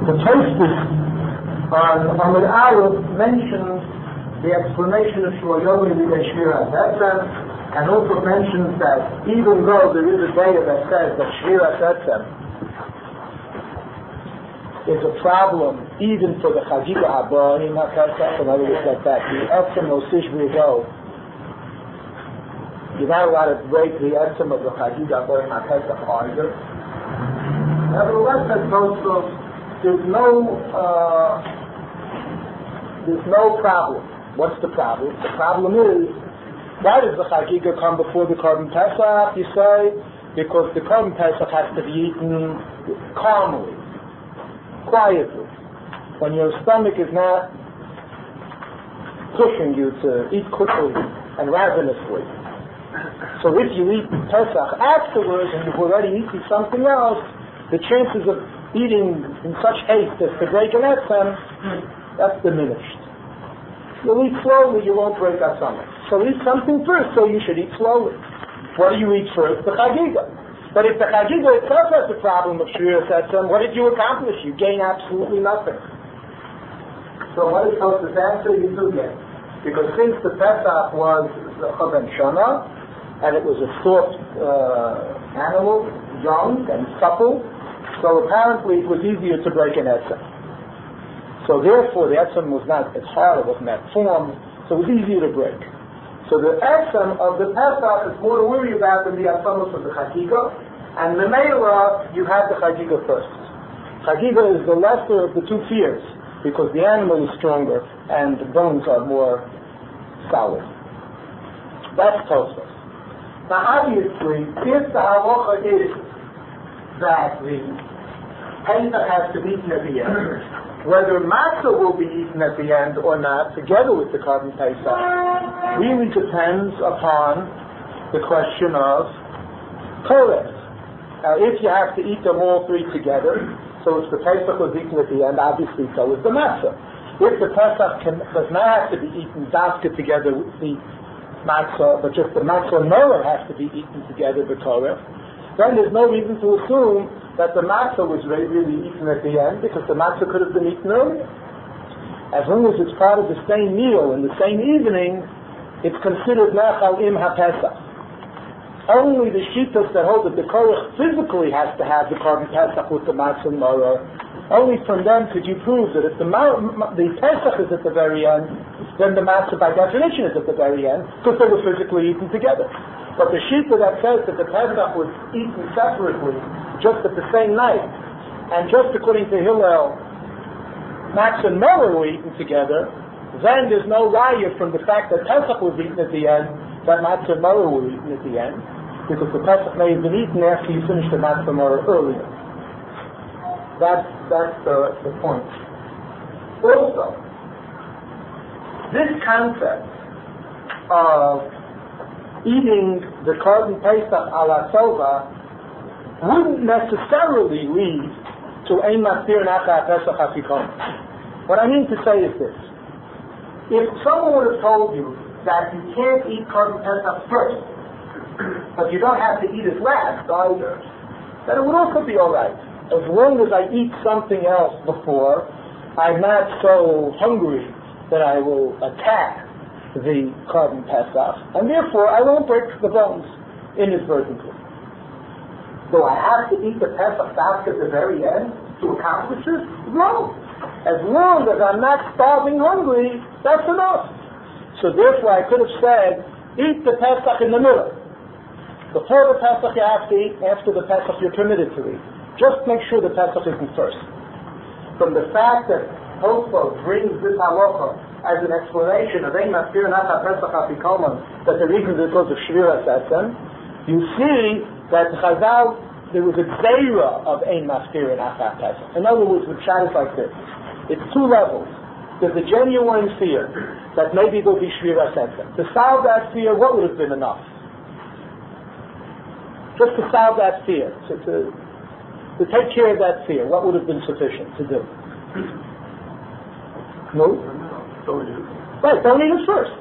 The Tosfos on Amud Aleph mentions the explanation of Shloyomi Lidei Shviras Etzem, and also mentions that even though there is a data that says that Shviras Etzem is a problem even for the Chagiga Haba in HaPesach, in other words, that the Etzem Osish V'Go, you're not allowed to break the Etzem of the Chagiga Haba in HaPesach either. Nevertheless, as Tosfos, there's no problem. What's the problem? The problem is, why does the Chagiga come before the Korban Pesach? You say, because the Korban Pesach has to be eaten calmly, quietly, when your stomach is not pushing you to eat quickly and ravenously. So if you eat Pesach afterwards and you've already eaten something else, the chances of eating in such haste as to break an etzem, that's diminished. You'll eat slowly, you won't break our stomach. So eat something first, so you should eat slowly. What do you eat first? The Chagiga. But if the Chagiga itself has the problem of Shviras Etzem, what did you accomplish? You gain absolutely nothing. So what is Tosfos' answer? You do gain. Because since the Pesach was the Chaven Shana, and it was a soft animal, young and supple, so apparently it was easier to break an etzem. So therefore the etzem was not as hard, it wasn't that form, so it was easier to break. So the etzem of the Pesach is more to worry about than the etzemos of the Chagiga, and the Meila, you have the Chagiga first. Chagiga is the lesser of the two fears, because the animal is stronger and the bones are more solid. That's Tosfos. Now obviously, if the halacha is that the Pesach has to be eaten at the end, whether matzah will be eaten at the end or not, together with the Korban Pesach, really depends upon the question of Torah. Now, if you have to eat them all three together, so if the Pesach was eaten at the end, obviously so is the matzah. If the Pesach does not have to be eaten dafka together with the matzah, but just the matzah Noah has to be eaten together with Torah, then there's no reason to assume that the matzah was really eaten at the end, because the matzah could have been eaten earlier. As long as it's part of the same meal in the same evening, it's considered nachal im ha-pesach. Only the shittas that hold that the korach physically has to have the Korban Pesach with the matzah Noah, only from them could you prove that if the Pesach is at the very end, then the matzah by definition is at the very end, because they were physically eaten together. But the shita that says that the Pesach was eaten separately, just at the same night, and just according to Hillel, matzah and Noah were eaten together, then there's no raya from the fact that Pesach was eaten at the end, that matzah and Noah were eaten at the end, because the Pesach may have been eaten after you finished the matzah and Noah earlier. That's the point. Also, this concept of eating the Korban Pesach a la Tova wouldn't necessarily lead to Ein Mastir Nacha Pesach Hafikomen. What I mean to say is this. If someone would have told you that you can't eat Korban Pesach first, but you don't have to eat it last either, then it would also be alright. As long as I eat something else before, I'm not so hungry that I will attack the Korban Pesach, and therefore I won't break the bones inadvertently. Do I have to eat the Pesach basket at the very end to accomplish this? No. As long as I'm not starving hungry, that's enough. So therefore I could have said, eat the Pesach in the middle. Before the Pesach you have to eat, after the Pesach you're permitted to eat. Just make sure the Pesach isn't first. From the fact that Tosfos brings this halacha as an explanation of Ein Mastir Nacha Pesach Hafikomen, that the reason is because of Shviras Etzem, you see that Chazal, there was a Zeira of Ein Mastir Nacha Pesach. In other words, the shot is like this. It's two levels. There's a genuine fear that maybe there'll be Shviras Etzem. To solve that fear, what would have been enough? Just to solve that fear, to take care of that fear, what would have been sufficient to do? No? Right, don't eat it first.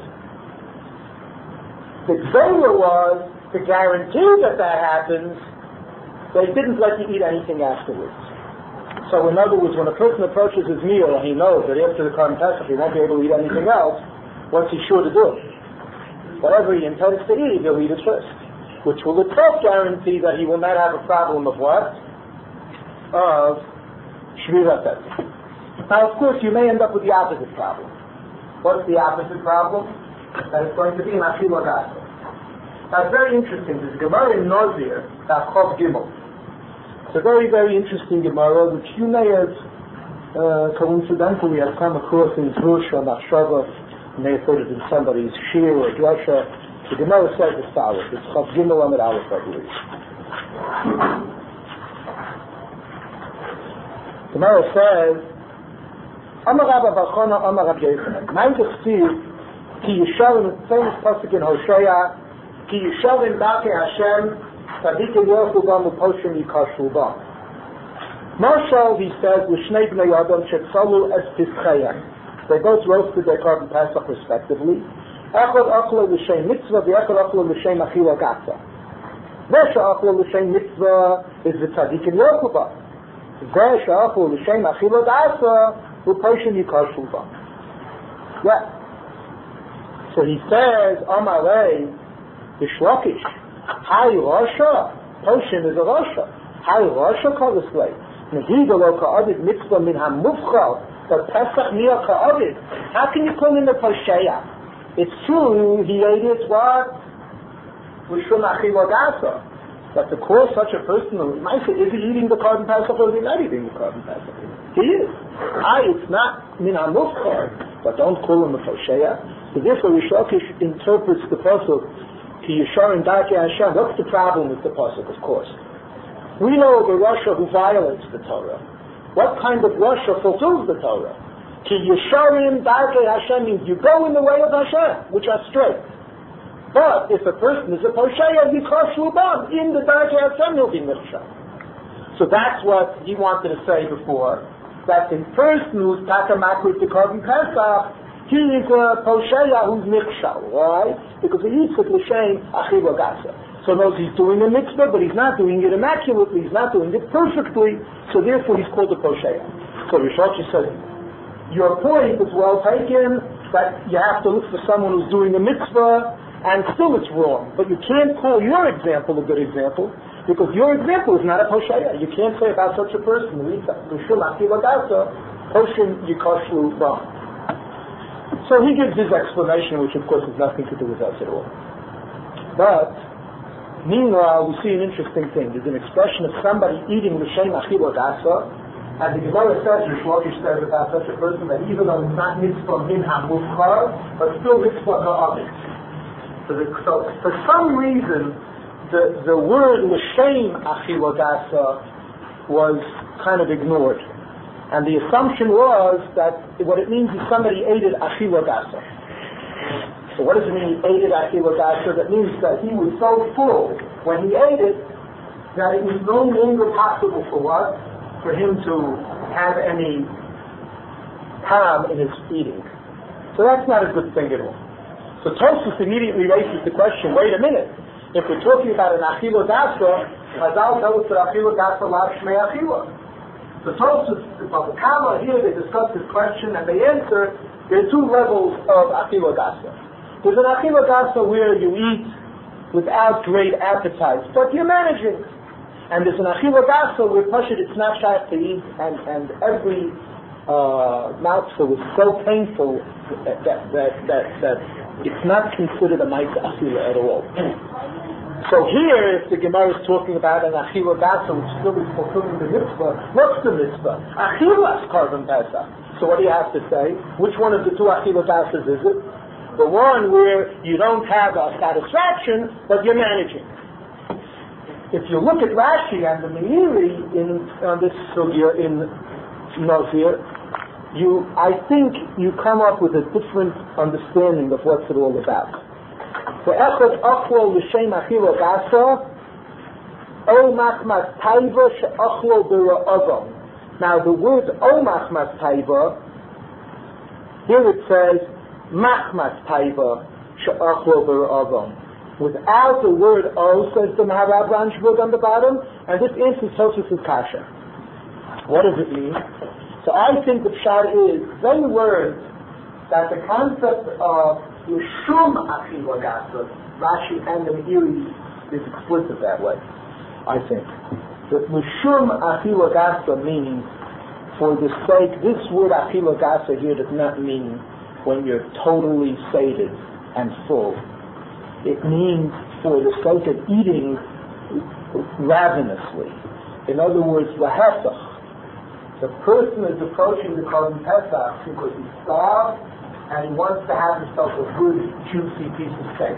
The Gzeira was to guarantee that happens, they didn't let you eat anything afterwards. So in other words, when a person approaches his meal and he knows that after the Korban Pesach he won't be able to eat anything else, what's he sure to do? Whatever he intends to eat, he'll eat it first, which will itself guarantee that he will not have a problem of what? Of Shvirat Pesach. Now, of course, you may end up with the opposite problem. What's the opposite problem? That it's going to be an Achila Gasa. Now, it's very interesting. There's a Gemara in Nazir, Chov Gimel. It's a very, very interesting Gemara, which you may have coincidentally have come across in Zrush or Machshava. You may have heard it in somebody's Shir or Drasha. The Gemara says as follows. It's Chov Gimel Amid Aleph, I believe. The Gemara says, Amar Rabba Bachona, Amar Rabbi Yochanan. Mein Gechtiv, Ki Yisharim, the famous pasuk in Hosea, Ki Yisharim Ba'kei Hashem, Tzadikim Yochu Bam U'Poshim Yikashu Bam. Marshal, he says, L'shnei Bnei Adam Shetzalu Es Pischayim. They both roasted their Korban Pesach respectively. Echad Achla L'shem Mitzvah, V'echad Achla L'shem Achila Gasa. Vesha Achla L'shem Mitzvah is the Tzadikim Yochu Bam. Vesha Achla L'shem Achila Gasa, U'Poshim Yikashu Bam. Yeah. So he says, Amalei, Bishlokish, Hai Rasha, Poshim is a Rasha. Hai Rasha called this way. Nehida lo ka'avid mitzvah min ha-mufchal, but Pesach niya ka'avid. How can you call him a Posheya? It's true, he ate it, what? L'shum achila gasa. But to call such a person, is he eating the Korban Pesach or is he not eating the Korban Pesach? He is. It's not min ha-mufchal, but don't call him a Posheya. So therefore, Rish Lakish interprets the pasuk, Ki Yisharim Ba'kei Hashem. What's the problem with the pasuk? Of course, we know of a Rasha who violates the Torah. What kind of Rasha fulfills the Torah? Ki Yisharim Ba'kei Hashem means you go in the way of Hashem, which are straight. But if a person is a Posheya, Yikashu Bam, in the Ba'kei Hashem he'll be Nichshel. So that's what he wanted to say before. That in person who's Takamak with the Korban Pesach, he is a Posheya who's Nichshel, right? Because he eats it L'shem Achila Gasa. So knows he's doing a mitzvah, but he's not doing it immaculately, he's not doing it perfectly, so therefore he's called a Posheya. So Rish Lakish says, your point is well taken, that you have to look for someone who's doing a mitzvah, and still it's wrong. But you can't call your example a good example, because your example is not a Posheya. You can't say about such a person, L'shum Achila Gasa, Poshim Yikashu Bam. So he gives his explanation, which of course has nothing to do with us at all. But meanwhile, we see an interesting thing. There's an expression of somebody eating l'shem achila gasa, and the Gemara says, Rish Lakish says about such a person that even though it's not mitzvah min ha-mufchar, but still mitzvah ka'avit. So for some reason, the word l'shem achila gasa was kind of ignored. And the assumption was that what it means is somebody ate it achila gasa. So what does it mean he ate it achila gasa? That means that he was so full when he ate it that it was no longer possible for what? For him to have any harm in his eating. So that's not a good thing at all. So Tosfos immediately raises the question, wait a minute, if we're talking about an achila gasa, Chazal tell us that achila gasa la shmei achila. The Tosfos, the Kama here, they discuss this question and they answer, there are two levels of Achila Gasa. There's an Achila Gasa where you eat without great appetite, but you're managing. And there's an Achila Gasa where Pashut it's not shy to eat and every mouthful is so painful that it's not considered a Ma'aseh Achila at all. So here, if the Gemara is talking about an Achila Gasa, which still is fulfilling the mitzvah, what's the mitzvah? Achilas Korban Pesach. So what do you have to say? Which one of the two Achila Gasas is it? The one where you don't have a satisfaction, but you're managing. If you look at Rashi and the Meiri on this sugya in Nazir, I think you come up with a different understanding of what's it all about. For echad achlo l'shem achila gasa, o machmas taiva she'achlo b'ra'avam. Now the word o machmas taiva, here it says machmas taiva she'achlo b'ra'avam. Without the word o, says the Maharab Ranshburg on the bottom, and this answers Tosfos' kasha. What does it mean? So I think the pshat is very words that the concept of Yeshum Achila Gasa, Rashi and the Meiri is explicit that way, I think. That Yeshum Achila Gasa means for the sake, this word Achila Gasa here does not mean when you're totally sated and full. It means for the sake of eating ravenously. In other words, lahefach. The person is approaching the Korban Pesach because he's starved and he wants to have himself a good, juicy piece of steak.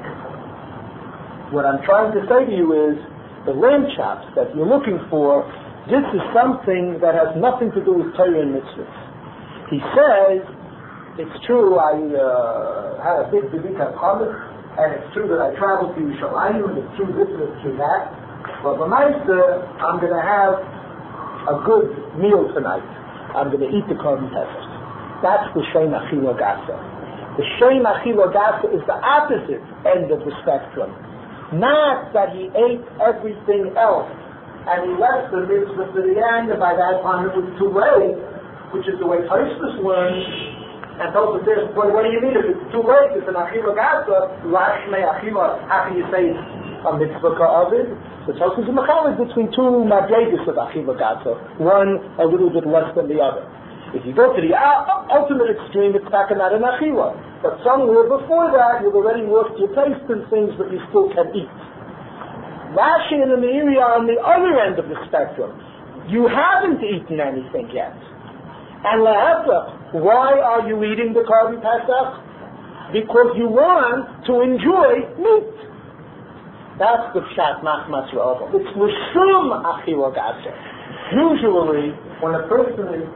What I'm trying to say to you is, the lamb chops that you're looking for, this is something that has nothing to do with Torah and mitzvahs. He says, it's true, I had a big B'dikat Chametz, and it's true that I traveled to Yerushalayim, and it's true this and it's true that, but b'maisa, I'm going to have a good meal tonight. I'm going to eat the Korban Pesach. That's the Shem Achila Gasa. The Shem Achila Gasa is the opposite end of the spectrum. Not that he ate everything else and he left the mitzvah to the end, and by that time it was too late, which is the way Tosfos learns. And Tosfos says, what do you mean? If it's too late, it's an Achila Gasa, Lashmei Achila, how can you say a mitzvah ka'avid? The Tosfos is mechalek between two madregas of Achila Gasa, one a little bit less than the other. If you go to the ultimate extreme, it's not an Achila. But somewhere before that, you've already lost your taste in things, but you still can eat. Rashi and the Meiri are on the other end of the spectrum. You haven't eaten anything yet. And lahefach, why are you eating the Korban Pesach? Because you want to enjoy meat. That's the pshat machmas ra'ava. It's l'shum achila gasa. Usually, when a person is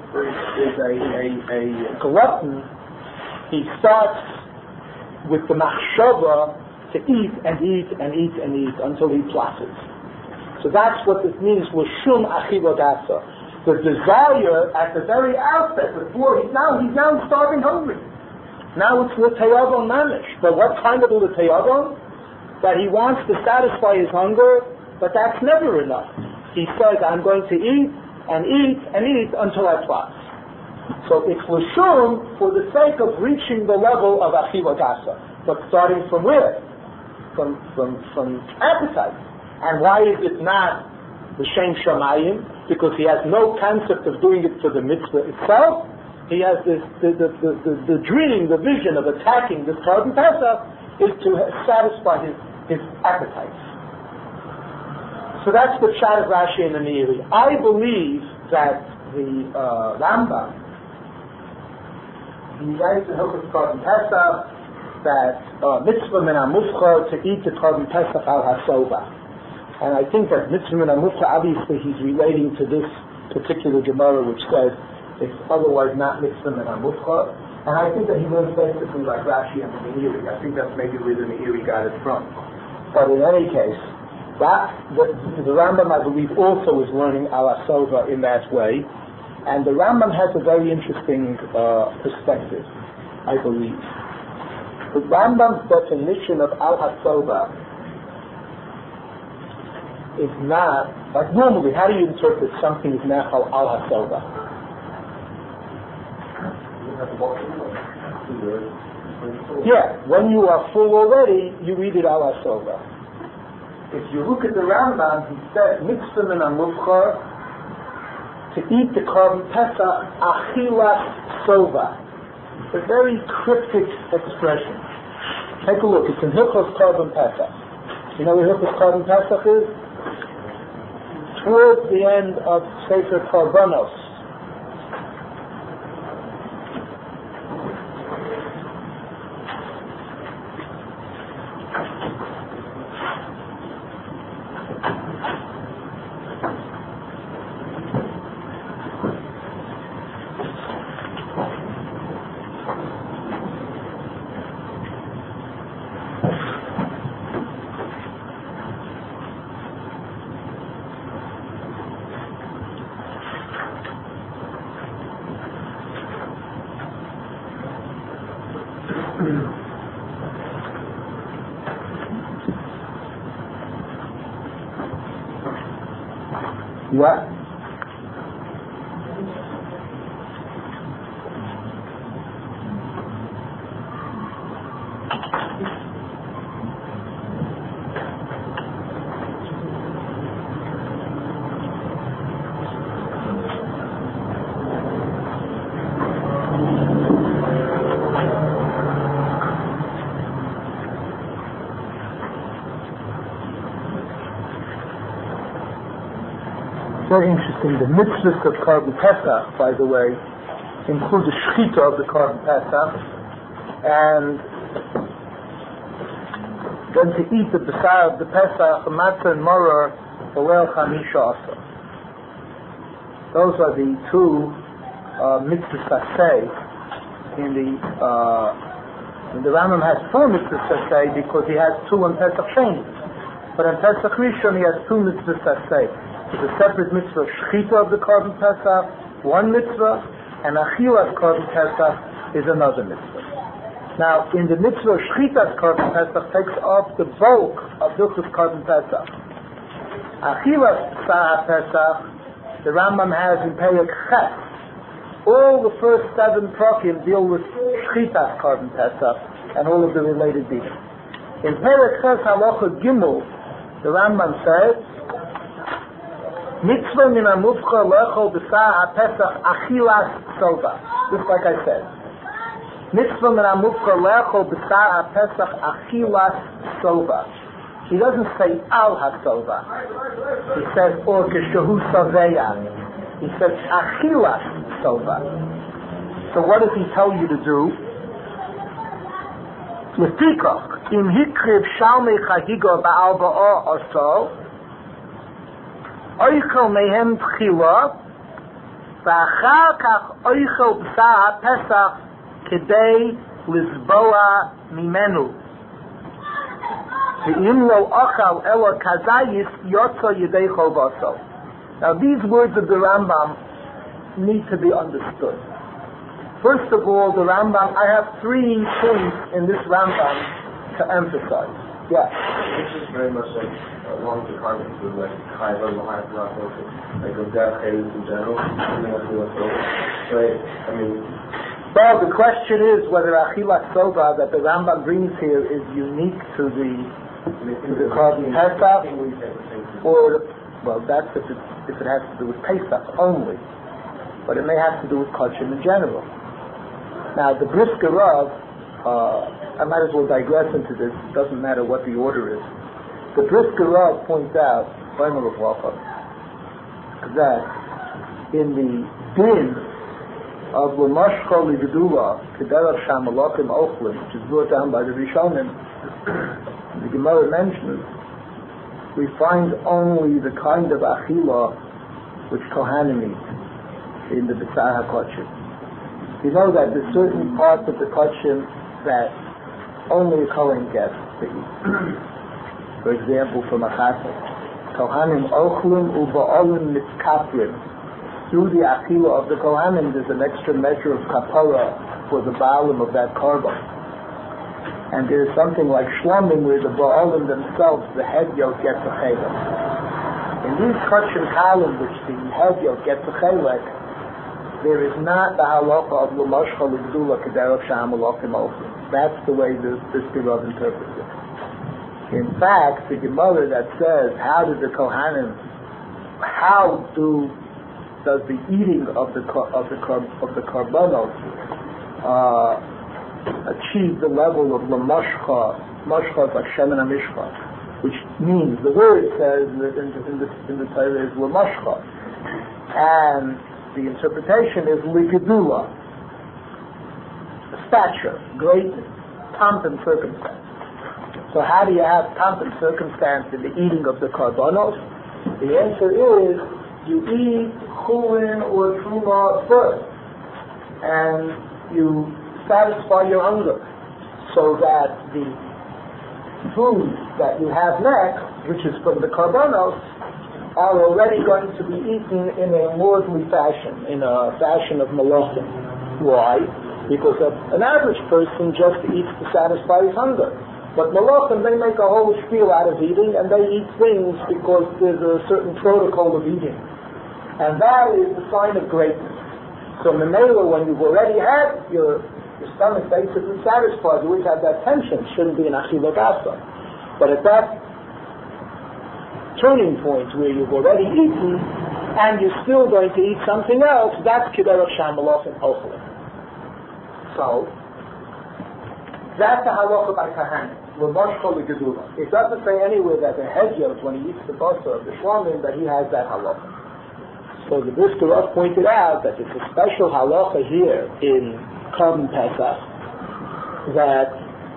a glutton, he starts with the machshava to eat and eat and eat and eat until he plotters. So that's what this means, l'shum achila gasa. The desire at the very outset, before he's now starving hungry. Now it's l'teyavon mamish. But what kind of l'teyavon? That he wants to satisfy his hunger, but that's never enough. He says, I'm going to eat and eat and eat until I plot. So it's l'shum for the sake of reaching the level of achila gasa. But starting from where? From appetite. And why is it not the shem shamayim? Because he has no concept of doing it for the mitzvah itself. He has this the dream, the vision of attacking this Korban Pesach is to satisfy his appetites. So that's the pshat of Rashi and the Meiri. I believe that the Rambam, he writes in Hilchos Korban Pesach that mitzvah min hamufcha to eat the Korban Pesach al hasova. And I think that mitzvah min hamufcha, obviously he's relating to this particular Gemara which says it's otherwise not mitzvah min hamufcha. And I think that he learns basically like Rashi and the Meiri. I think that's maybe where the Meiri got it from. But in any case, the Rambam, I believe, also is learning al hasova in that way. And the Rambam has a very interesting perspective, I believe. The Rambam's definition of al hasova is not, like normally, how do you interpret something is nechal al hasova? Yeah, when you are full already, you read it al hasova. If you look at the Rambam, he says, mitzvah min hamufcha, to eat the Korban Pesach, achilas sova. It's a very cryptic expression. Take a look, it's in Hilchos Korban Pesach. You know what Hilchos Korban Pesach is? Towards the end of Sefer Korbanos. What? very interesting. The mitzvahs of Korban Pesach, by the way, include the shechita of the Korban Pesach, and then to eat the basar of the Pesach, matzah and maror, Olel Chamisha Asa. Those are the two mitzvahs saseh. In the Rambam has four mitzvahs saseh because he has two in Pesach Sheni. But in Pesach Rishon he has two mitzvahs saseh. There's a separate mitzvah shechita of the Korban Pesach, one mitzvah, and achilas Korban Pesach is another mitzvah. Now, in the mitzvah shechita Korban Pesach takes up the bulk of Hilchos Korban Pesach. Achilas Sa'ah Pesach, the Rambam has in Perek Ches. All the first 7 prakim deal with shechita Korban Pesach and all of the related deeds. In Perek Ches Halacha Gimel, the Rambam says, Mitzvah min ha-mufcha lechol b'sa'ah ha-pesach achilas sova. Just like I said. Mitzvah min ha-mufcha lechol b'sa'ah ha-pesach achilas sova. He doesn't say al ha-sova. He says or keshehu saveya. He says achilas sova. So what does he tell you to do? L'fikach im hikriv shalmei chagiga ba'al ba'ah aso oichel mehem tchila v'achar kach oichel b'sa'ah pesach kedei lizboa mimenu v'im lo ochal ela kazayis yotza yedei chovaso. Now these words of the Rambam need to be understood. First of all, the Rambam, I have 3 things in this Rambam to emphasize. Yeah. This is very much like along the comments with like Chayva, Mahayat, like of death cases in general. Well, the question is whether Achilas Sova that the Rambam brings here is unique to the Korban Pesach, or, well, that's if it has to do with Pesach only. But it may have to do with Kachim in general. Now, the Brisker Rav, I might as well digress into this, it doesn't matter what the order is. The Brisker Rav points out, that in the din of L'mashcha L'Gedula, K'derach Shamalakim Ochlim, which is brought down by the Rishonim, the Gemara mentions, we find only the kind of Achila which Kohanim eat in the B'tzar HaKodshim. You know that there's certain parts of the Kodshim that only a Kohen gets to eat. For example, from a Chassid. Kohanim Ochlim Uba'olim Mitzkaprim. Through the Achila of the Kohanim, there's an extra measure of kapara for the Baalim of that korban. And there's something like Shlomim where the Baalim themselves, the head yoke gets a chelek. In these Kodshim Kalim, which the head yoke gets a chelek, there is not the halacha of L'mashcha L'Gdula K'derach Sha'amalakim Ochlim. That's the way the Rav interprets it. In fact, the Gemara that says, how does the eating of the karbanos achieve the level of L'mashcha? Mashcha is like Shemen HaMishcha, which means, the word says in the Torah is L'mashcha. And the interpretation is L'Gedula, stature, greatness, pomp and circumstance. So how do you have pomp and circumstance in the eating of the karbanos? The answer is you eat chulin or truma first, and you satisfy your hunger, so that the food that you have next, which is from the karbanos, are already going to be eaten in a lordly fashion, in a fashion of malachim. Why? Because an average person just eats to satisfy his hunger. But malachim, they make a whole spiel out of eating, and they eat things because there's a certain protocol of eating. And that is the sign of greatness. So memela, when you've already had your stomach basically satisfied, you always have that tension. It shouldn't be an achila gasa. But at that turning point where you've already eaten and you're still going to eat something else, that's K'derach Sha'amalakim Ochlim. So, that's the halacha by Kohanim. L'mashcha L'Gedula. It doesn't say anywhere that the head yoke, when he eats the basar of the Shlomim, that he has that halacha. So the Brisker Rav pointed out that it's a special halacha here in Korban Pesach that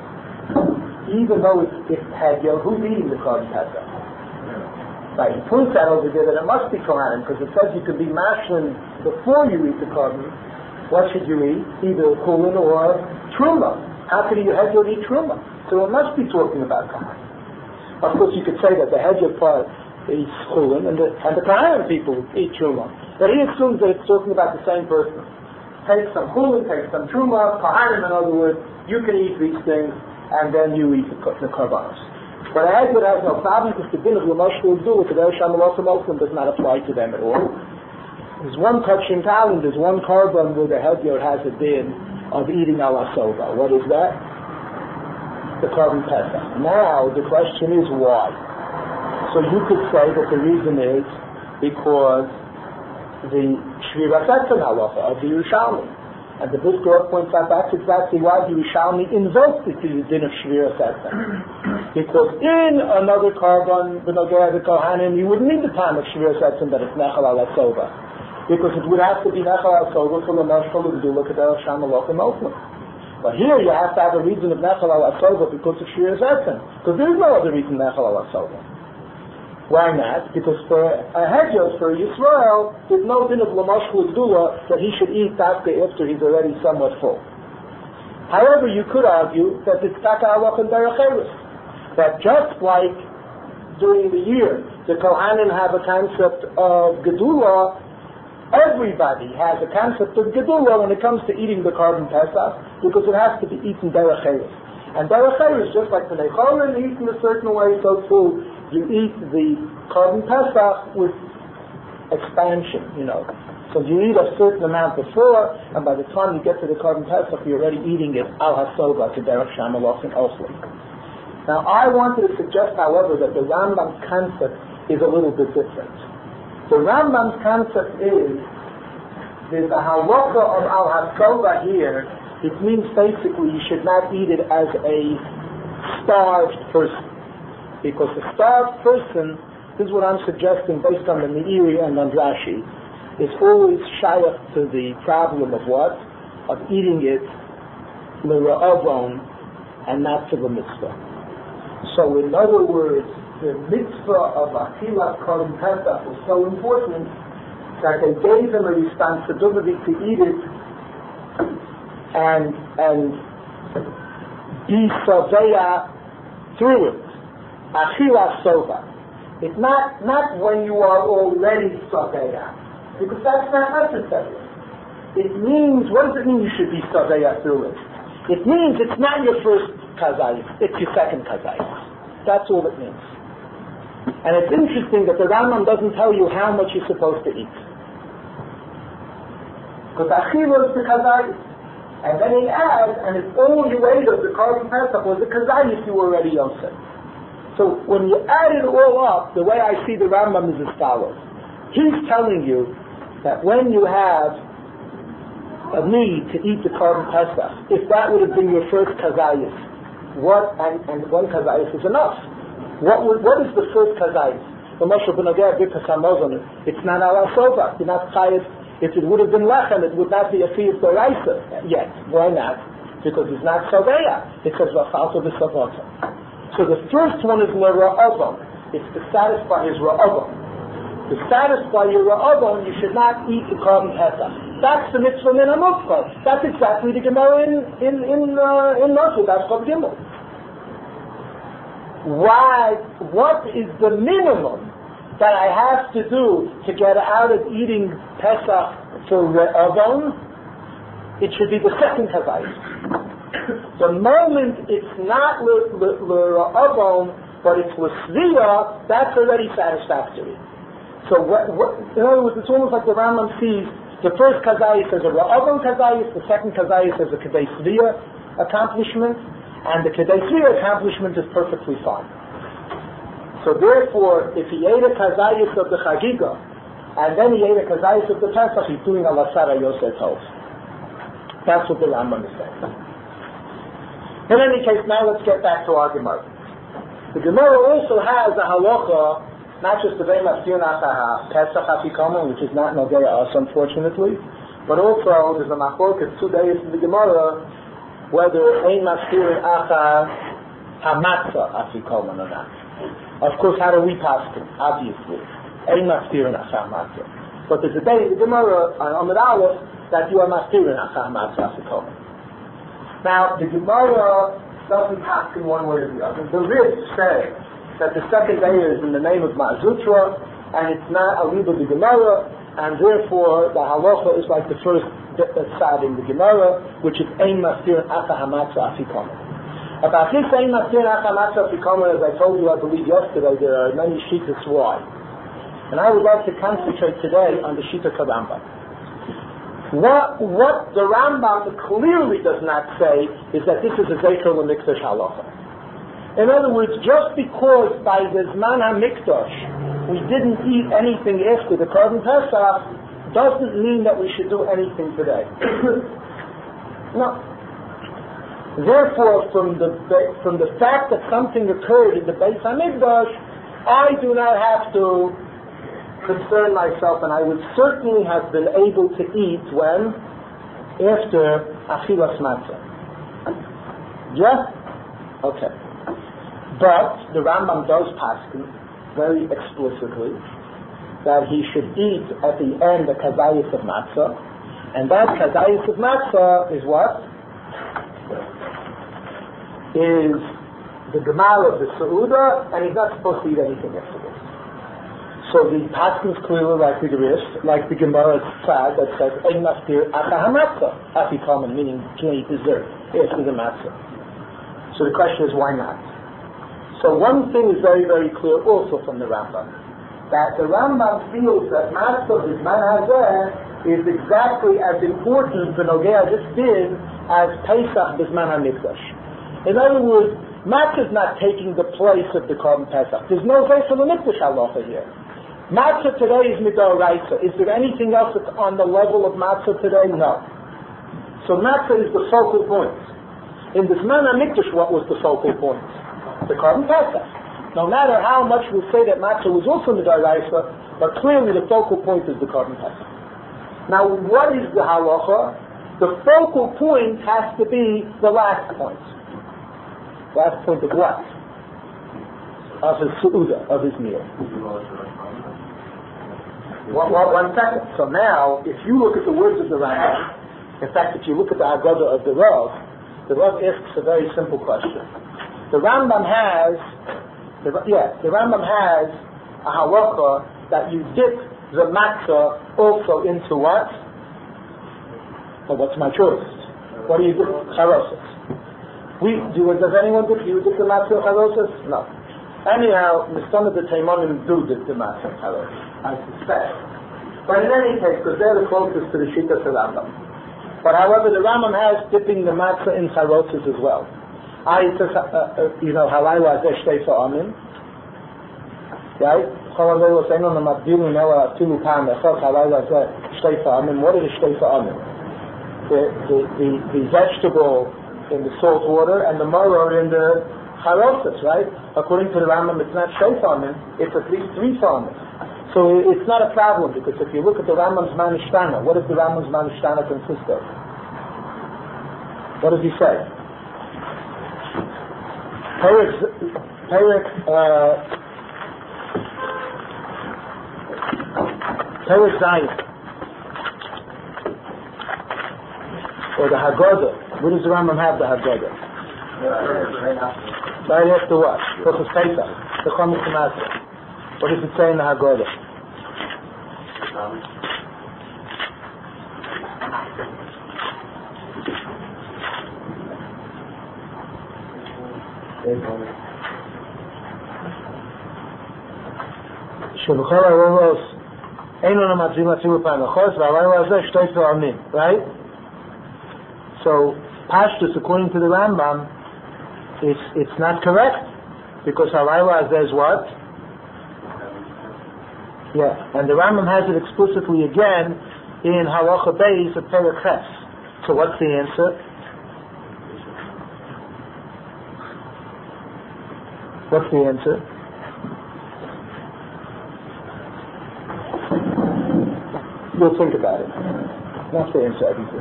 even though it's Hedyo, who's eating the Korban Pesach? Right, he points out over there that it must be Kohanim, because it says you can be mashlin before you eat the Korban. What should you eat? Either Kulin or Truma. How could you Hedyo eat Truma? So it must be talking about Kohanim. Of course, you could say that the Hedyo part eats Kulin and the Kohanim people eat Truma. But he assumes that it's talking about the same person. Take some Kulin, take some Truma, Kohanim, in other words, you can eat these things, and then you eat the Korbanos. But a Hedyo has no problem, because the din of Lamosh will do it. The Derech HaMelachim Oslim does not apply to them at all. There's one touching talent, there's one Korban where the Hedyo has a din of eating al Asova. What is that? The Korban Pesach. Now, the question is why? So you could say that the reason is because the Shviras Etzem halacha of the Yerushalmi. And the Brisker Rav points out that's exactly why the Yerushalmi invoked the din of Shviras Etzem. Because in another Korban, B'nogei the Kohanim, you wouldn't need the time of Shviras Etzem that it's Nechal al Asova. Because it would have to be Nechal al Asova for the Nashal of Gdula Kedel Sham Malachim Oslim. But here you have to have a reason of Nechal al Asova because of Shviras Etzem. Because there is no other reason Nechal al Asova. Why not? Because for a Hedjos, for Yisrael, there's no din of Lamash Gdula that he should eat after he's already somewhat full. However, you could argue that it's Taka Alach and Derech Eretz. That just like during the year, the Kohanim have a concept of Gedula, everybody has a concept of Gedula when it comes to eating the Korban Pesach, because it has to be eaten Derech Eretz. And Derech Eretz, just like the Necholim, eaten a certain way, so too, you eat the Korban Pesach with expansion, So you eat a certain amount before, and by the time you get to the Korban Pesach, you're already eating it al hasova to Derech Shamalach and Oslim. Now, I wanted to suggest, however, that the Rambam's concept is a little bit different. The Rambam's concept is there's a halacha of al hasova here. It means basically you should not eat it as a starved person. Because a starved person, this is what I'm suggesting based on the Meiri and on Rashi, is always shayach to the problem of what? Of eating it l'ra'avon and not to the mitzvah. So in other words, the mitzvah of Achilas Korban Pesach was so important that they gave him a responsibility to eat it and be saveya through it. Achilas Sova. It's not when you are already Saveya, because that's not necessary. It means, what does it mean you should be Saveya through it? It means it's not your first Kazayis, it's your second Kazayis. That's all it means. And it's interesting that the Rambam doesn't tell you how much you're supposed to eat. Because Achilas is the Kazayis. And then he adds, and if all you ate of the Korban Pesach was the Kazayis, you were already Yosef. So when you add it all up, the way I see the Rambam is as follows. He's telling you that when you have a need to eat the Korban Pesach, if that would have been your first Kazayis, and one Kazayis is enough. What is the first Kazayis? It's not al asova. You're not chayav. If it would have been lechem, it would not be a fiyus d'oraisa yet. Why not? Because it's not saveya. It says v'chalto v'savota. So the first one is l'ra'avon. It's to satisfy his ra'avon. To satisfy your ra'avon, you should not eat the Korban Pesach. That's the mitzvah min hamukvah. That's exactly the Gemara in Moshe. That's Chav Gimel. Why? What is the minimum that I have to do to get out of eating Pesach for ra'avon? It should be the second Kazayis. The moment it's not l'ra'avon, but it's l'sviyah, that's already satisfactory. So, in other words, it's almost like the Rambam sees the first Kazayis as a ra'avon Kazayis, the second Kazayis as a kedei sviyah accomplishment, and the kedei sviyah accomplishment is perfectly fine. So therefore, if he ate a Kazayis of the Chagiga, and then he ate a Kazayis of the Pesach, he's doing a Lasara Yosef Tov. That's what the Rambam is saying. In any case, now let's get back to our Gemara. The Gemara also has a halacha not just the Bein Mastir Acha Pesach Afikomen, which is not Nogea us, unfortunately, but also there's a Machlokes 2 days in the Gemara whether Ein Mastir Acha Hamatzah Afikomen or not. Of course, how do we pass it? Obviously, Ein Mastir Acha Hamatzah. But there's a day in the Gemara on Amud Aleph that you are Mastir Acha Hamatzah Afikomen. Now, the Gemara doesn't pass in one way or the other. The Ritz says that the second day is in the name of Ma'azutra, and it's not a Liba the Gemara, and therefore the halacha is like the first side in the Gemara, which is Ein Mastir Acha Hamatzah Afikomen. About this Ein Mastir Acha Hamatzah Afikomen, as I told you, I believe yesterday, there are many shittas why. And I would like to concentrate today on the Shita Rambam. What the Rambam clearly does not say is that this is a Zecher L'Mikdash halacha. In other words, just because by the Zman HaMikdash we didn't eat anything after the Korban Pesach doesn't mean that we should do anything today. No. Therefore, from the fact that something occurred in the Beis HaMikdash, I do not have to concern myself, and I would certainly have been able to eat when? After Achilas Matzah. Yeah? Okay. But the Rambam does paskin very explicitly that he should eat at the end the kazayis of matzah, and that kazayis of matzah is what? Is the gemal of the seuda, and he's not supposed to eat anything afterwards. So the paskin is clearly like the Gerist, like the Gemara Tzad that says Ein Mastir Acha Hamatzah Afikomen, meaning you can't eat dessert after the matzah. So the question is, why not? So one thing is very, very clear also from the Rambam, that the Rambam feels that Matzah B'Zman Hazeh is exactly as important for Nogea this did as Pesach B'Zman HaMikdash. In other words, Matzah is not taking the place of the Korban Pesach. There's no Zecher L'Mikdash halacha here. Matzah today is Midoraisa. Is there anything else that's on the level of Matzah today? No. So Matzah is the focal point. In the Zman HaMikdash, what was the focal point? The Korban Pesach. No matter how much we say that matzah was also Midoraisa, but clearly the focal point is the Korban Pesach. Now, what is the halacha? The focal point has to be the last point. Last point of what? Of his su'uda, of his meal. One second. So now, if you look at the words of the Rambam, in fact, if you look at the Haggadah of the Rav asks a very simple question. The Rambam has a halacha that you dip the matzah also into what? Well, what's my choice? What do you do? Charosas. Does anyone dip? You dip the matzah charosas? No. Anyhow, some of the Taimanim do dip the matzah charosas, I suspect. But in any case, because they're the closest to the Shita of Rambam. But however, the Rambam has dipping the matzah in charosas as well. Halayla Azeh Shtei Fa'amin. Right? What are the Shtei Fa'amin? The vegetable in the salt water and the maror in the charosas, right? According to the Rambam, it's not Shtei Fa'amin, it's at least 3 Fa'amin. So it's not a problem, because if you look at the Rambam's Manishtana, what does the Rambam's Manishtana consist of? What does he say? Perek Zayin, or the Haggadah. Where does the Rambam have the Haggadah? Right after what? Tochus Pesach, the Chomus Matzah. What does it say in the Haggadah? Right? So Pashtus, according to the Rambam, it's not correct, because Halayla says what? Yeah, and the Rambam has it explicitly again in Halacha Beis of Perek Ches. So what's the answer? What's the answer? You'll think about it. Not to answer everything.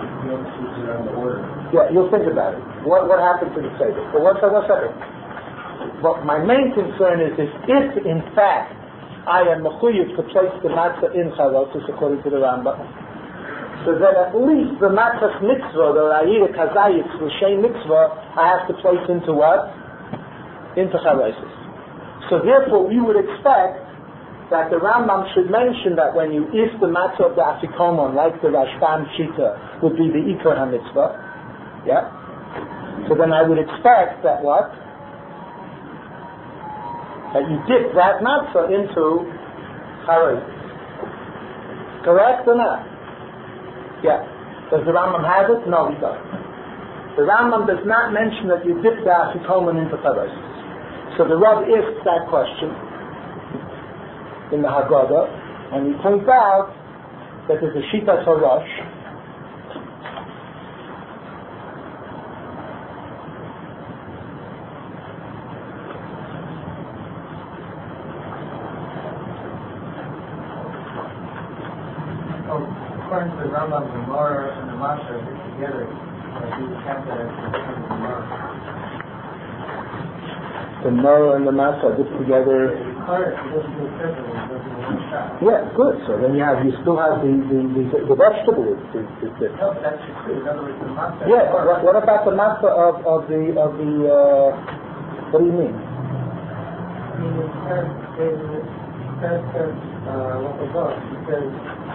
Yeah, you'll think about it. What happened to the Seder? Well, one second. But my main concern is if in fact I am mechuyev to place the matzah in chalotus according to the Rambam, so then at least the matzah's mitzvah, the ra'ira kazayitz, the shem mitzvah, I have to place into what? Into chalotus. So therefore we would expect that the Rambam should mention that when you eat the matzah of the Afikomon, like the Rashbam Shita, would be the Ikar HaMitzvah. Yeah? So then I would expect that what? That you dip that matzah into Charois. Correct or not? Yeah. Does the Rambam have it? No, he doesn't. The Rambam does not mention that you dip the Afikomon into Charois. So the Rav asks that question in the Haggadah, and he points out that there's a Shitas HaRosh according to the Rambam, the Gemara and the Masha are together. You count that as the Gemara. The Gemara and the Masha dip together. Yeah, good. So then you still have the vegetable. No, that's true. In other words, the matzah. Yeah. What about the matzah of the what do you mean? I mean, it says what the book because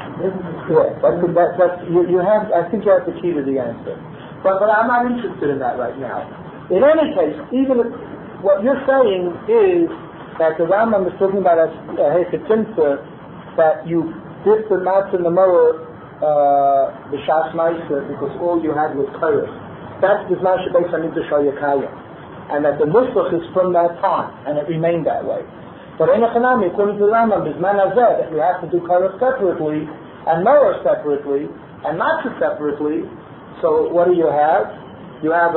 you have. I think you have the key to the answer. But I'm not interested in that right now. In any case, even if what you're saying is that the Rambam is talking about a heketimta, that you dip the matzah in the mower, the shas ma'aser, because all you had was kairos. That's the zman shebeis hamikdash hayakayim, and that the nusach is from that time, and it remained that way. But in Echanami, according to the Rambam, the zman hazeh, that you have to do kairos separately, and mower separately, and matzah separately. So what do you have? You have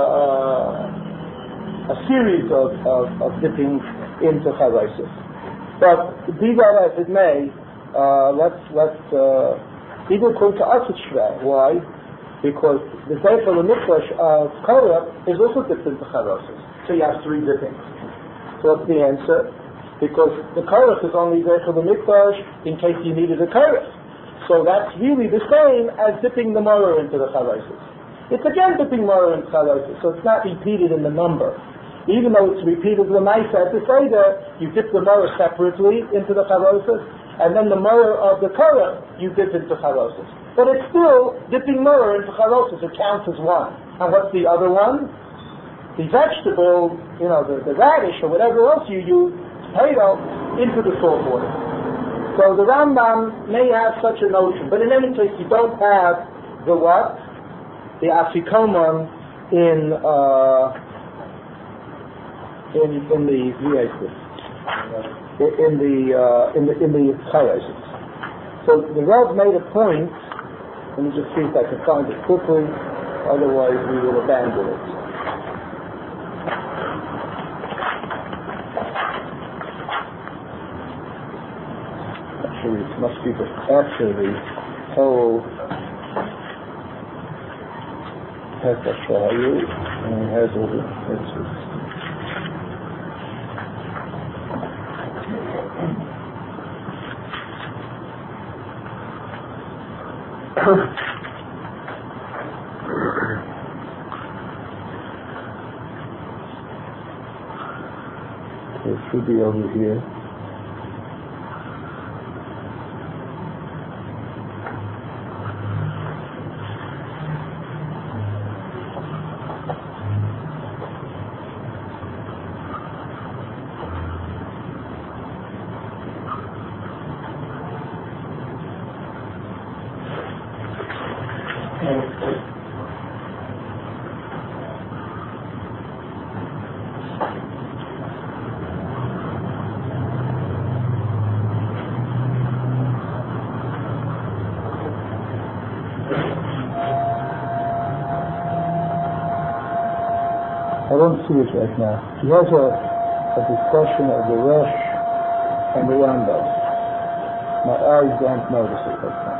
a series of dipping into chavosis. But be that as it may, let's even according to us it's shver. Why? Because the Zeichel HaMikdash of Korah is also dipped into chavosis. So you have three dippings. So what's the answer? Because the Korah is only Zeichel HaMikdash in case you needed a Korah. So that's really the same as dipping the morah into the chavosis. It's again dipping morah into chavosis, so it's not repeated in the number. Even though it's repeated the Maisa at the Seder, you dip the morah separately into the chavosis, and then the morah of the Korah you dip into chavosis. But it's still dipping morah into chavosis. It counts as one. And what's the other one? The vegetable, the radish or whatever else you use, potato, into the salt water. So the Rambam may have such a notion, but in any case you don't have the what? The Afikoman in the Chayyos. So the Rav made a point. Let me just see if I can find it quickly. Otherwise, we will abandon it. Actually, it must be after the whole Pesach Shahayu, and it has all the mitzvahs. It should be over here. I don't see it right now. He has a discussion of the Rosh and the Rambam. My eyes don't notice it.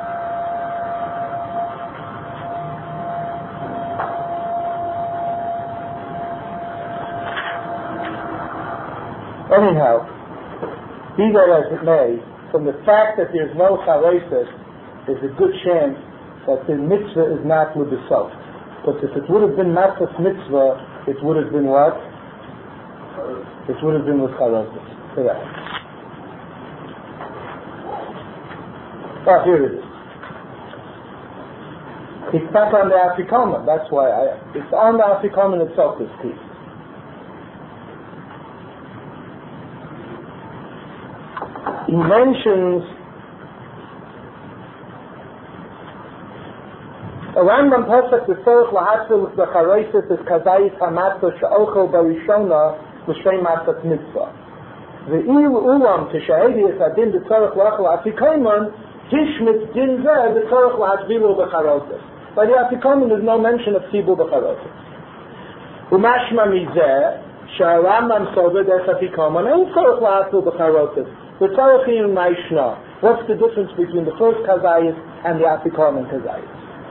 Anyhow, be that as it may, from the fact that there's no charesis, there's a good chance that the mitzvah is not l'besov. But if it would have been matzah's mitzvah, it would have been what? It would have been with charesis. Correct. Oh, here it is. It's not on the afikomen. That's why it's on the afikomen itself, this piece. He mentions a Rambam Pesach the Tzorich Lahatzil the Chareisis is Kazayis Hamatzah She'ochel Barishona L'Shrei Matzah Mitzvah. The Il Ulam T'Shahedi Adin the Tzorich Lachel Afikomen Tishmit Din Zeh the Tzorich Lahatzvilu B'Charosis. By the Afikomen there's no mention of Tzibul B'Charosis. Umashma Mizeh She'Rambam Sober Des Afikomen Ein Tzorich Lahatzil B'Charosis. The Tzorich Maishna. What's the difference between the first Kazayis and the Afikomen Kazayis?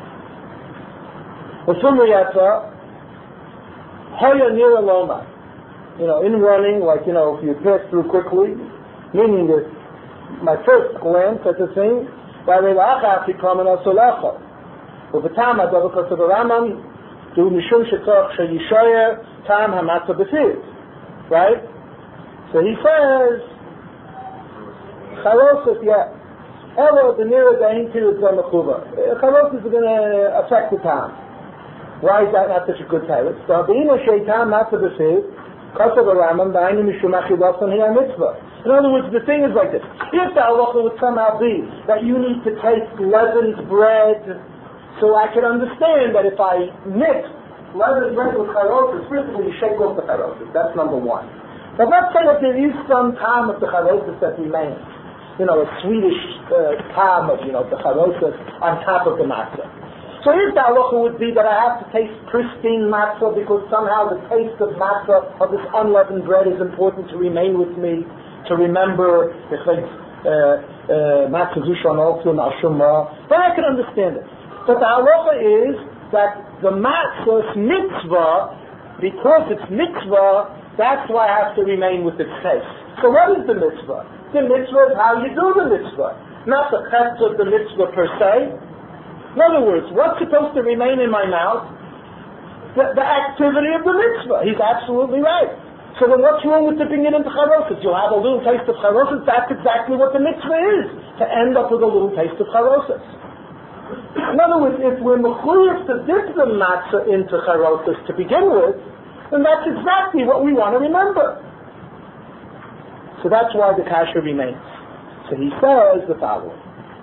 The Sumriyata, Hoya Nira Loma. In running, like, if you pass through quickly, meaning that my first glance at the thing, V'Reilacha Afikomen Asolecha. U'V'Tam Adavakos of the Rambam, Du Mishum Shetzorach Sheyishoyer Tam Hamatzah B'Fiz. Right? So he says, Charosis, yeah. Elo, the nearer the Ein Tirut Zomachuvah. Charosis is going to affect the time. Why is that not such a good time? So, Be'ina Sheitan Matzah B'Fiz, Kosav Aramam, Da'inu Mishum Achidosan Hiya Mitzvah. In other words, the thing is like this. If the halacha would somehow be that you need to take leavened bread, so I can understand that if I mix leavened bread with charosis, physically you shake off the charosis. That's number one. But let's say that there is some time of the charosis that remains. A Swedish time of, the charosis on top of the matzah. So if the halacha would be that I have to taste pristine matzah because somehow the taste of matzah, of this unleavened bread, is important to remain with me, to remember matzah zushon olfun ashumah, then I can understand it. But the halacha is that the matzah's mitzvah, because it's mitzvah, that's why I have to remain with its taste. So what is the mitzvah? The mitzvah is how you do the mitzvah, not the chetz of the mitzvah per se. In other words, what's supposed to remain in my mouth? The activity of the mitzvah. He's absolutely right. So then what's wrong with dipping it into charosis? You'll have a little taste of charosis. That's exactly what the mitzvah is, to end up with a little taste of charosis. In other words, if we're mechuyev to dip the matzah into charosis to begin with, then that's exactly what we want to remember. So that's why the kasha remains. So he says the following.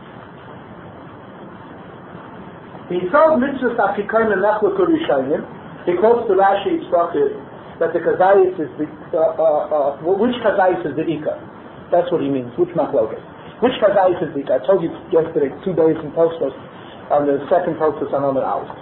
He told mitzvahs afikomen nechlekul rishonim, because to Rashi it's talking that the kazayis is the which kazayis is the ikar. That's what he means. Which machloket? Which kazayis is the ikar? I told you yesterday 2 days in Tosfos on the second Tosfos on Amud Aleph.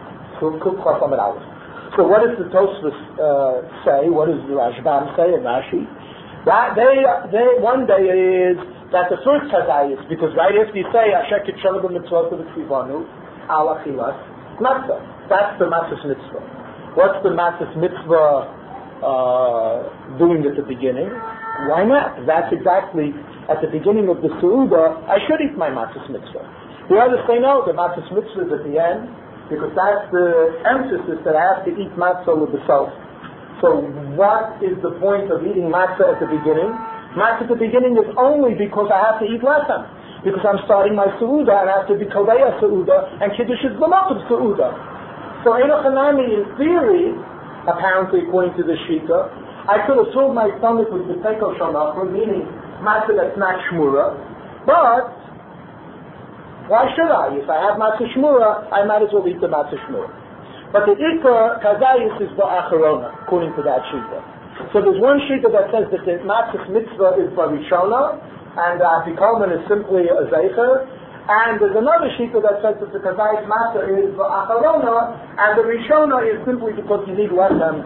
So what does the Tosfos say? What does the Rashbam say in Rashi? That they one day is that the first kazayis, because right after you say Asher Kitshonu b'mitzvot v'tzivanu al achilas matzah, that's the matzah's mitzvah. What's the matzah's mitzvah doing at the beginning? Why not? That's exactly at the beginning of the Seudah, I should eat my matzah's mitzvah. The others say no, the matzah's mitzvah is at the end, because that's the emphasis that I have to eat matzah with the self. So what is the point of eating matzah at the beginning? Matzah at the beginning is only because I have to eat lechem. Because I'm starting my Seudah and I have to be Kodeya Seudah and Kiddush is B'Makom Seudah. So Einochanami, in theory, apparently according to the Shita, I could have filled my stomach with the Teko Shalachra, meaning matzah that's not Shmura, but why should I? If I have matzah Shmura, I might as well eat the matzah Shmura. But the Ikar Kazayis is Ba'acharona, according to that Shita. So there's one Shita that says that the matzah mitzvah is Barishona, and the Afikomen is simply a Zeicher, and there's another Shita that says that the Kazayis matzah is Ba'acharona, and the Rishona is simply because you need lechem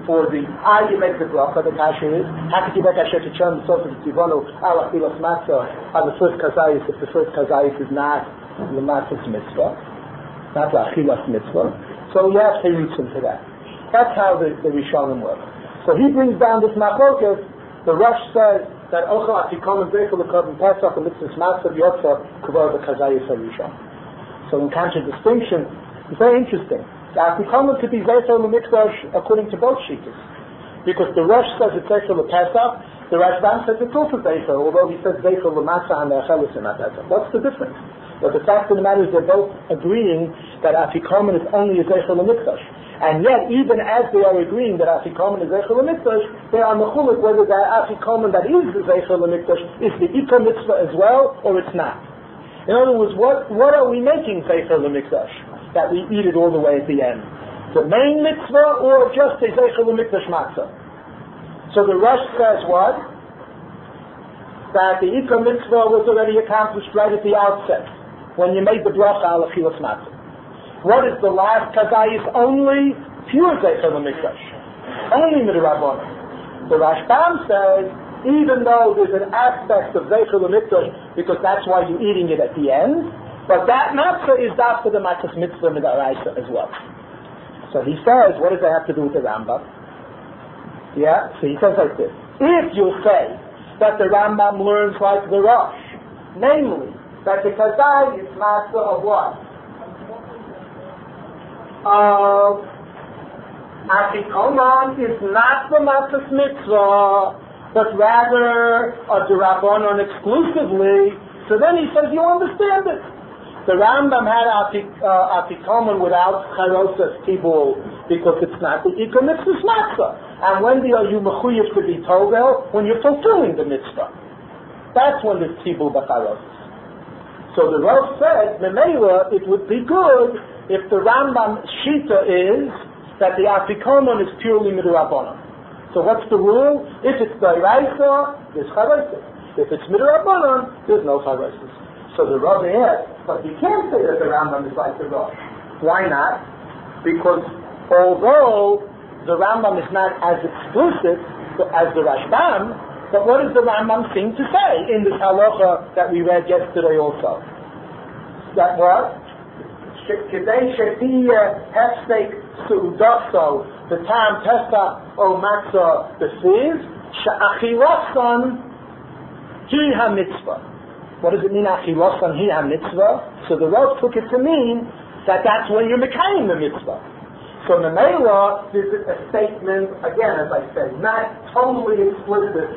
for the you make the bracha, the kasha is, how could you make asher to chum the source of the tivonu, ala chilas matzah, on the first kazayis, if the first kazayis is not the matzah's mitzvah, not the achilas mitzvah, so you have to reach into that. That's how the Rishonim work. So he brings down this machlokas. The Rosh says that ochel afikomen zeichel l'kodem pesach and mitzvahs matzah yotza kvar the kazayis harishon. So in contradistinction, it's very interesting. The afikomen could be zeichel l'mikdash according to both shittas, because the Rosh says it's zeichel l'pesach, the Rashbam says it's also zeichel, although he says zeichel l'matzah and l'achelis in pesach. What's the difference? But the fact of the matter is they're both agreeing that afikomen is only a zeichel l'mikdash. And yet, even as they are agreeing that afikomen is zeichel l'mikdash, they are mechulik whether the afikomen that is the zeichel l'mikdash is the ikar mitzvah as well, or it's not. In other words, what are we making zeichel l'mikdash? That we eat it all the way at the end. The main mitzvah, or just a zeichel l'mikdash matzah? So the Rosh says what? That the ikar mitzvah was already accomplished right at the outset, when you made the bracha al achilas matzah. What is the last kazayis? Only pure zeichel l'mikdash, only midrabanan. The Rashbam says, even though there's an aspect of zeichel l'mikdash, because that's why you're eating it at the end, but that matzah is after the matzah's mitzvah midaraisa as well. So he says, what does that have to do with the Rambam? Yeah, so he says like this: if you say that the Rambam learns like the Rosh, namely that the kazayis matzah of what? Afikoman is not the matzah's mitzvah, but rather a derabanan exclusively. So then he says, you understand it. The Rambam had afikoman without charosas tibul, because it's not the ikar mitzvah's matzah. And when are you mechuyev to be togel? When you're fulfilling the mitzvah. That's when there's tibul b'charosas. So the Rav said, Memela, it would be good if the Rambam Shita is that the afikoman is purely midrabanan. So what's the rule? If it's deraisa, there's charosas. If it's midrabanan, there's no charosas. So the Rav asked, but you can't say that the Rambam is like the Rav. Why not? Because although the Rambam is not as explicit as the Rashbam, but what does the Rambam seem to say in this halacha that we read yesterday also? That what? Kedei shetiya hefsek su'udaso b'tam pesach o matzah b'fiz she'achilasan hi ha-mitzvah. What does it mean, achilasan hi ha-mitzvah? So the Rav took it to mean that that's when you're mekayim the mitzvah. So in the Mela, there's a statement, again, as I said, not totally explicit,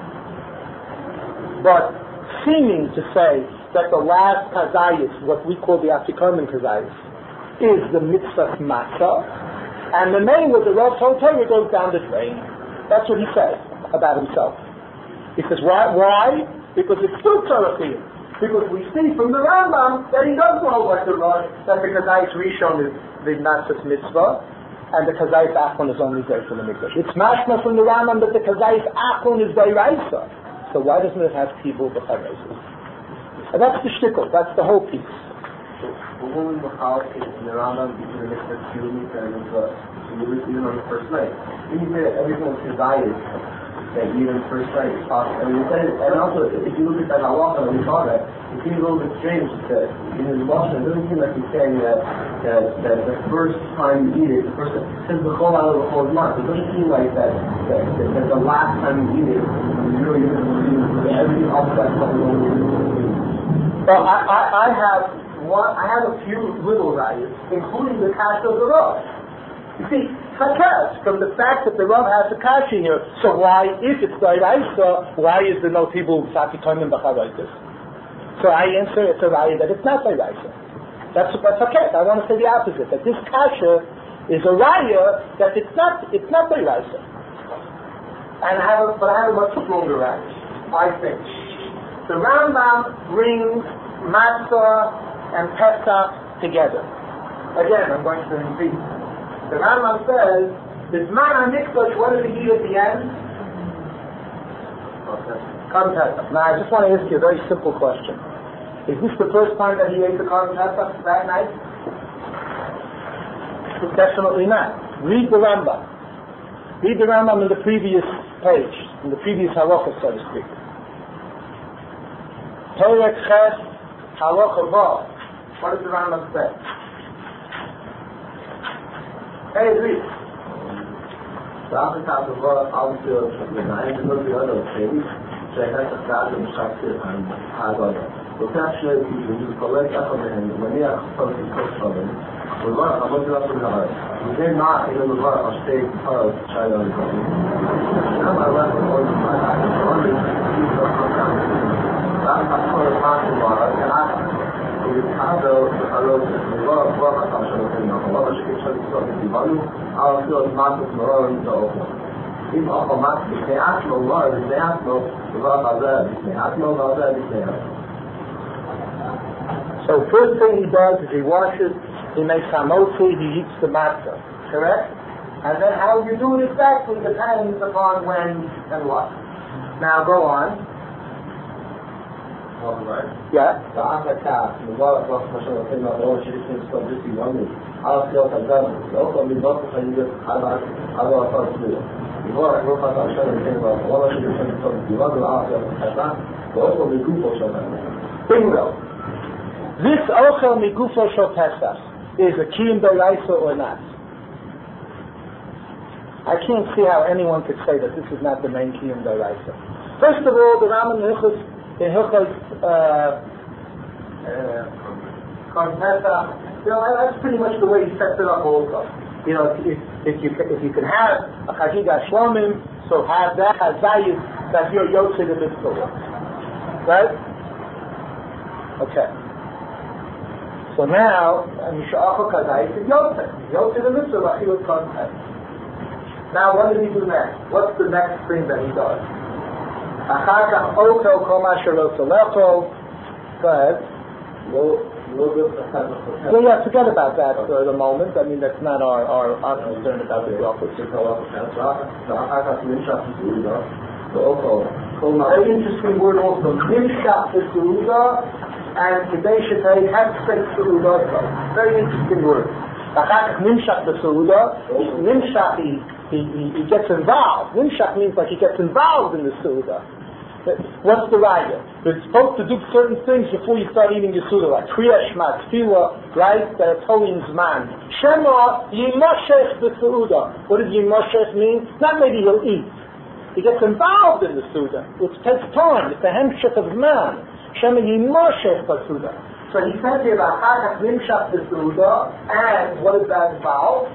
but seeming to say that the last kazayis, what we call the afikomen kazayis, is the mitzvah matzah, and the Mela, the Rav told Torah, goes down the drain. That's what he says about himself. He says, why? Because it's still Torah. Because we see from the Rambam that he does know what the Rosh, that the kazayis rishon is the matzah's mitzvah, and the kazayis achon is only there for the mikdash. It's mashma from the Rambam that the kazayis achon is deraisa. So why doesn't it have tibul b'charosas? And that's the shtickle. That's the whole piece. So when we machal in the Rambam between the mikdash and the mitzvah, even on the first night, when you say that everything is kazayis, that even the first night is possible. I mean, and also, if you look at that halacha, when we saw that, it seems a little bit strange that in his Lashon, it doesn't seem like he's saying that the first time you eat it, since the whole out of the whole month, it doesn't seem like that the last time you eat it, you really everything up to that couple of years. Well, I have a few little values, including the kasha of the Rav. You see, Chakas, from the fact that the Rav has a kasha here, so why, if it's deraisa, why is there no tibul b'afikomen b'charosas? So I answer, it's a raya that it's not deraisa. That's okay. I want to say the opposite, that this kasha is a raya that it's not deraisa. But I have a much stronger raya, I think. The Rambam brings matzah and pesach together. Again, I'm going to repeat. The Rambam says, B'zman HaMikdash, what does he eat at the end? Korban Pesach. Now, I just want to ask you a very simple question. Is this the first time that he ate the Korban Pesach that night? Definitely not. Read the Rambam. Read the Rambam in the previous page, in the previous halacha, so to speak. Perek Ches, halacha vav. What does the Rambam say? Hey, read. Sache hat war auch für eine nur die andere Serie, der hat gesagt, dass ich an Hagar. Du kannst schnell die Kollegen davon nehmen, wenn ihr von den Kosten und war aber das so da. Und dann nach in der war aus der Fall China gekommen. Aber was und dann hat er war ja Ricardo, war schon noch, aber ich gehe schon so die Balu, aber für Markus Moran so. Im auch Markus der Atmo war, der Atmo war da, der Atmo war da, der. So first thing he does is he washes, he makes hamotzi, he eats the matzah, correct? And then how you do it exactly depends upon when and what. Now go on. Alright. Yeah. The Africa, the world of National Film of All Citizens of this one, our field of government, also we don't find it our thoughts to do. The world of National Film of All Citizens of the world of Africa, also we do for something. Bingo. This Ochel Migufo Shel Pesach is a Kiyum D'Oraisa or not? I can't see how anyone could say that this is not the main Kiyum D'Oraisa. First of all, the Rambam in Hilchos Korban Pesach, that's pretty much the way he sets it up also. If you can have a Chagiga Shlomim, so have that, have Zayis, that you're Yotze the Mitzvah. Right? Okay. So now, Misha'acha Kazayis is Yotze. Yotze the Mitzvah, Achilot Korban Pesach. Now what does he do next? What's the next thing that he does? Go ahead. Yeah, forget about that for the moment. I mean, that's not our concern about the office. Very interesting word also. Nimshach B'Seuda and Kedei Shetei Hespek Seuda. Very interesting word. Nimshach B'Seuda. Nimshach, he gets involved. Nimshach means like he gets involved in the Seuda. What's the raya? You're supposed to do certain things before you start eating your Seuda, like Kriya Shema, Tefillah, right? That it's holy in Zman. Shema Yimoshech B'Seuda. What does Yimoshech mean? Not maybe he'll eat. He gets involved in the Seuda. It takes time. It's a hemshech of Zman. Shema Yimoshech B'Seuda. So he says here about Chachak Nimshach B'Seuda, and what does that involve?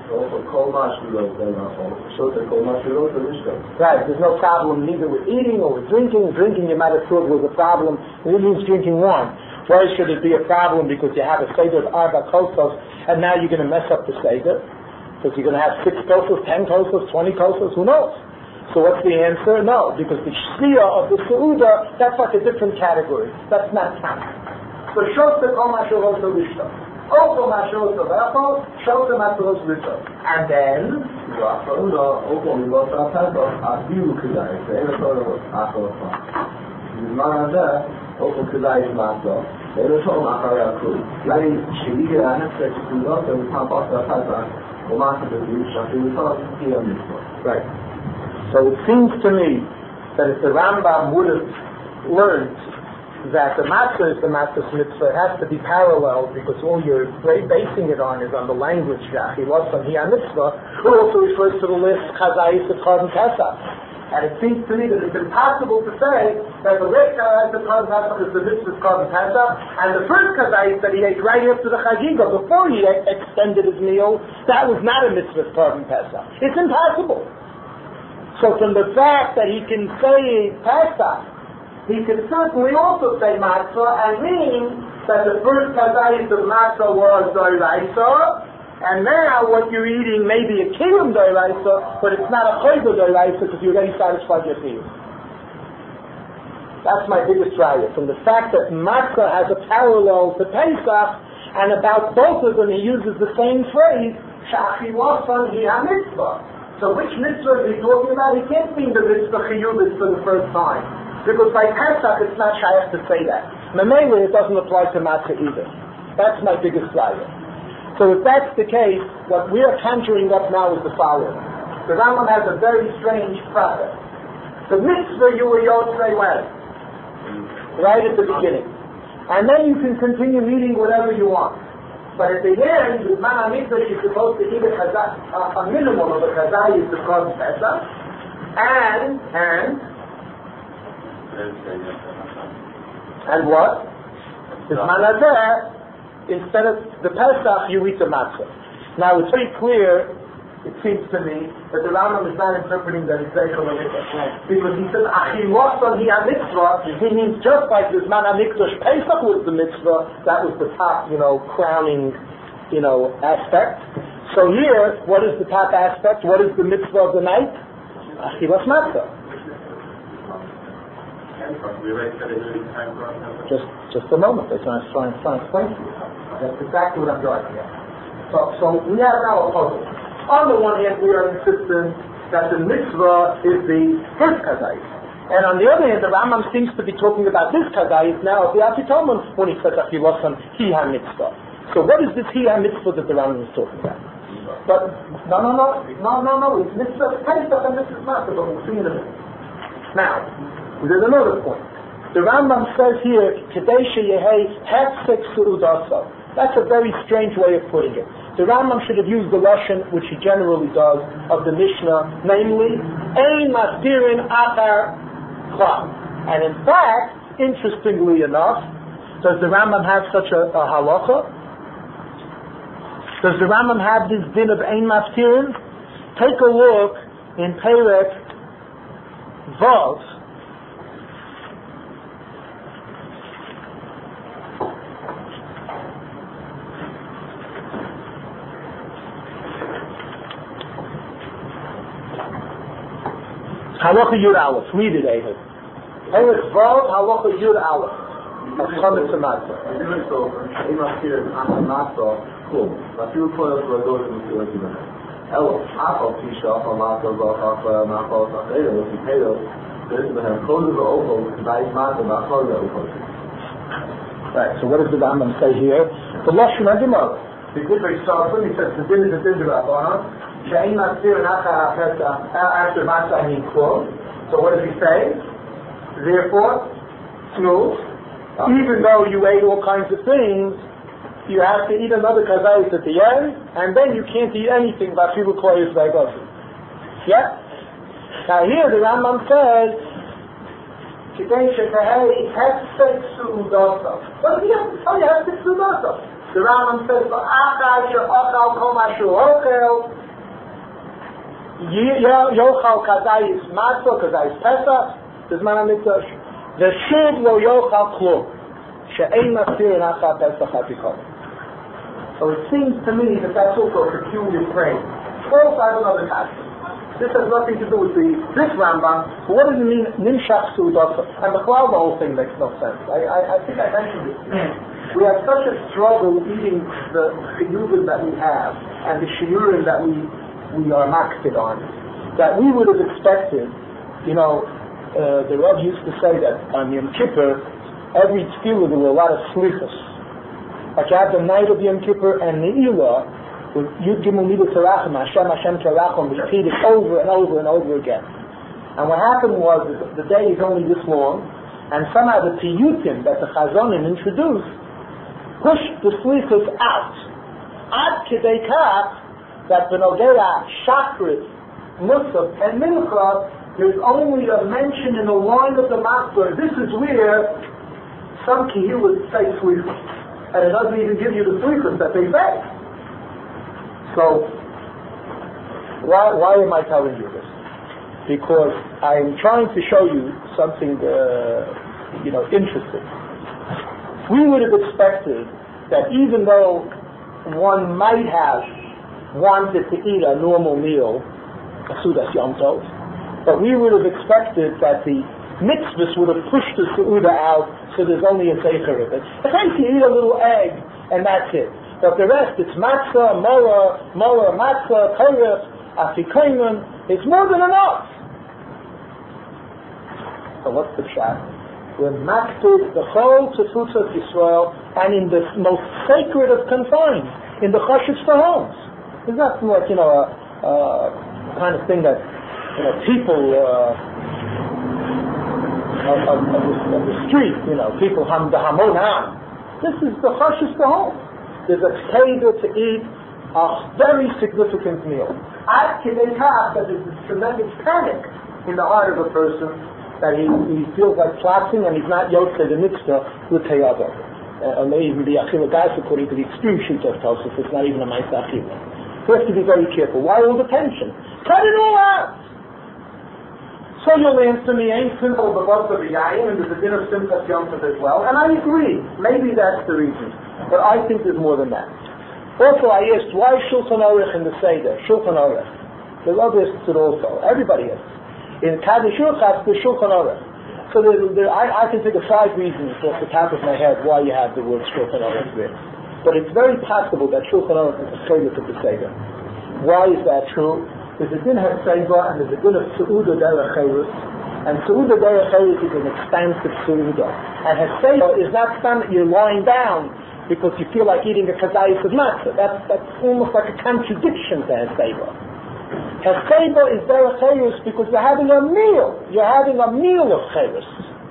Right, there's no problem neither with eating or with drinking. Drinking, you might have thought was a problem. It means drinking wine. Why should it be a problem? Because you have a Seder of Arba Kosos, and now you're going to mess up the Seder? Because you're going to have 6 kosos, 10 kosos, 20 kosos, who knows? So what's the answer? No, because the Shliya of the Seuda, that's like a different category. That's not counted. So Shota Kol Mashuros Rishon. Also Mashuros Vechol, Shota Mashuros Rishon. And then right. So it seems to me that if the Rambam would have learned that the matzah is the matzah's mitzvah, it has to be parallel because all you're basing it on is on the language he was from Hiya mitzvah, who also refers to the list Chazayis of Korban Pesach. And it seems to me that it's impossible to say that the list Chazayis of Korban Pesach is the mitzvah of Korban Pesach, and the first Chazayis that he ate right after the Chagiga, before he extended his meal, that was not a mitzvah of Korban Pesach. It's impossible. So from the fact that he can say Pesach, he can certainly also say matzah and mean that the first kazayis of matzah was d'oraisa, and now what you're eating may be a kiyum d'oraisa, but it's not a chayva d'oraisa because you already satisfied your kiyum. That's my biggest raya. From the fact that matzah has a parallel to Pesach, and about both of them he uses the same phrase, sha'achi wasan hi ha-mitzvah. So which mitzvah is he talking about? He can't mean the mitzvah chiyuvit for the first time. Because by Pesach it's not shaykh to say that. Memele, it doesn't apply to matzah either. That's my biggest raya. So if that's the case, what we are conjuring up now is the following. The Rambam has a very strange process. The mitzvah you were yotzei when? Right at the beginning. And then you can continue eating whatever you want. But at the end, the man HaMikdash is supposed to eat a minimum of a kazayis because Pesach, and what? This man hazeh, instead of the Pesach, you eat the matzah. Now it's very clear, it seems to me, that the Rambam is not interpreting that it's Zeichel HaMikdash. Because he says, Achiloson hi ha-mitzvah, he means just like this man HaMikdash, Pesach was the mitzvah, that was the top, crowning, aspect. So here, what is the top aspect? What is the mitzvah of the night? Achilas matzah. Just a moment, I'm trying to explain to you. That's exactly what I'm driving at. So we have now a puzzle. On the one hand, we are insisting that the mitzvah is the first kazayis. And on the other hand, the Rambam seems to be talking about this kazayis now of the Afikoman when he says Achilosan hi ha-mitzvah. So what is this hi ha-mitzvah that the Rambam is talking about? But no, it's mitzvah Pesach and mitzvah matzah, but we'll see in a minute. Now, there's another point. The Rambam says here, Kedei sheyehei hefsek su'udasa. That's a very strange way of putting it. The Rambam should have used the Lashon, which he generally does, of the Mishnah, namely, Ein Masdirin Achar Klal. And in fact, interestingly enough, does the Rambam have such a halacha? Does the Rambam have this din of Ein Masdirin? Take a look in Perek Vav. Halacha Yud Aleph. Read it, Ehud. Perek Vav, Halacha Yud Aleph. Of Chametz HaMatzah. Right, so what does the Rambam say here? The Lashon HaGemara. The Divrei Sofrim, he says, the din is a din d'Rabbanan. She'ein Masdirin Achar HaPesach, after Matzah, I mean, quote. So what does he say? Therefore, smooth, even though you ate all kinds of things, you have to eat another kazayis at the end, and then you can't eat anything but people call you Zvaygosi. Yeah? Now here the Rambam says, Kedei shekahei hefsek su'udasa. What does he have to tell you, hefsek su'udasa? The Rambam says, V'achar she'ochal kol mashu ochel, Yochal kazayis matzah, kazayis pesach, b'zman hamikdash. V'shuv lo yochal klum, she'ein masdirin achar pesach ha'pikol. So it seems to me that that's also a peculiar phrase. First, I have another question. This has nothing to do with this Rambam, but what does it mean, nimshach su'udasa? And the whole thing makes no sense. I think I mentioned it. We have such a struggle eating the chiyuvim that we have, and the shiurim that we are makted on, that we would have expected, the Rav used to say that on Yom Kippur, every tefillah there were a lot of slichus. Like you have the night of Yom Kippur and Ne'ilah, with Yud Gimel Midah Terachim, Hashem Terachim, repeat it over and over and over again. And what happened was that the day is only this long, and somehow the piyutim that the Chazonim introduced pushed the slichus out. Ad Kedei Kach, that Benogera, Shachrit, Musaf, and Mincha, there's only a mention in the line of the Matzah. This is where some Kihil would say Slichus, and it doesn't even give you the Slichus that they say. So, why am I telling you this? Because I'm trying to show you something, interesting. We would have expected that even though one might have wanted to eat a normal meal, a Sudas Yom Tov, but we would have expected that the mitzvahs would have pushed the Su'uda out, so there's only a Zeicher of it. Sometimes you eat a little egg, and that's it. But the rest, it's matzah, mola, matzah, korech, afikomen, it's more than enough. So what's the shot? We're makted the whole Tzefutz of Yisrael, and in the most sacred of confines, in the Chashiv homes. It's not like, a the kind of thing that people of the street, people the Hamonam. This is the Chashis Gehom. There's a seder to eat a very significant meal. At Kidei Kach, that there's this tremendous panic in the heart of a person that he feels like collapsing and he's not Yotzei the mitzvah with Teyado. Or maybe even the Achila Gas, according to the extreme sheet of Tosfos, it's not even a Ma'aseh Achila. So you have to be very careful. Why all the tension? Cut it all out! So you'll answer me, ain't simple the bus of the Yayin, and there's a din of Simchas Yom Tov as well, and I agree. Maybe that's the reason. But I think there's more than that. Also, I asked, why Shulchan Aruch in the Seder? Shulchan Aruch. The others it also. Everybody is. In Kaddish Urchas, there's Shulchan Aruch. So I can think of 5 reasons off the top of my head why you have the word Shulchan Aruch there. But it's very possible that Shulchan Aruch is a failure to the Seder. Why is that true? There's a din HaSeiva and there's a din of Seudah Derech Eretz. And Seudah Derech Eretz is an expansive Seudah. And HaSeiva is not something that you're lying down because you feel like eating a kazayis of matzah. That's almost like a contradiction to HaSeiva. HaSeiva is Derech Eretz because you're having a meal. You're having a meal of Cheres.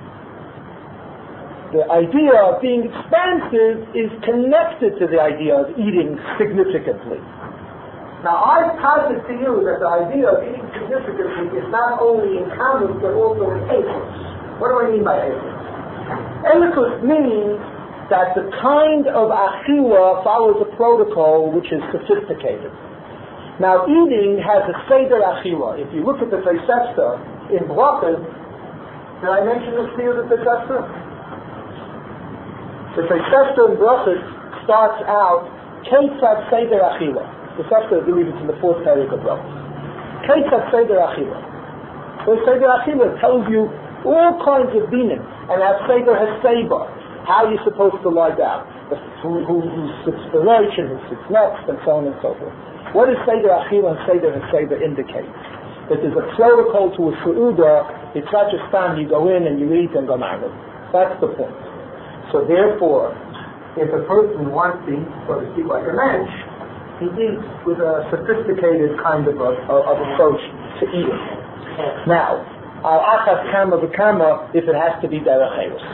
The idea of being expansive is connected to the idea of eating significantly. Now, I posit to you that the idea of eating significantly is not only in common, but also in elikos. What do I mean by elikos? Elikos means that the kind of achila follows a protocol which is sophisticated. Now, eating has a seder achila. If you look at the Tosefta in Brachos, did I mention this to you, the Tosefta? The Tosefta in Brachos starts out, Keitzad seder achila. The Tosefta, I believe it's in the 4th paragraph of Brachos. Keitzad seder achila. So seder achila tells you all kinds of dinim, and that seder has seba, how you're supposed to lie down, who sits for right and who sits next, and so on and so forth. What does seder achila and seder haseba indicate? That there's a protocol to a seudah. It's not just time you go in and you eat and go married. That's the point. So therefore, if a person wants to eat, so to speak, like a mensch, he eats with a sophisticated kind of approach to eating. Now, al-achas kama v'kama if it has to be derech eretz.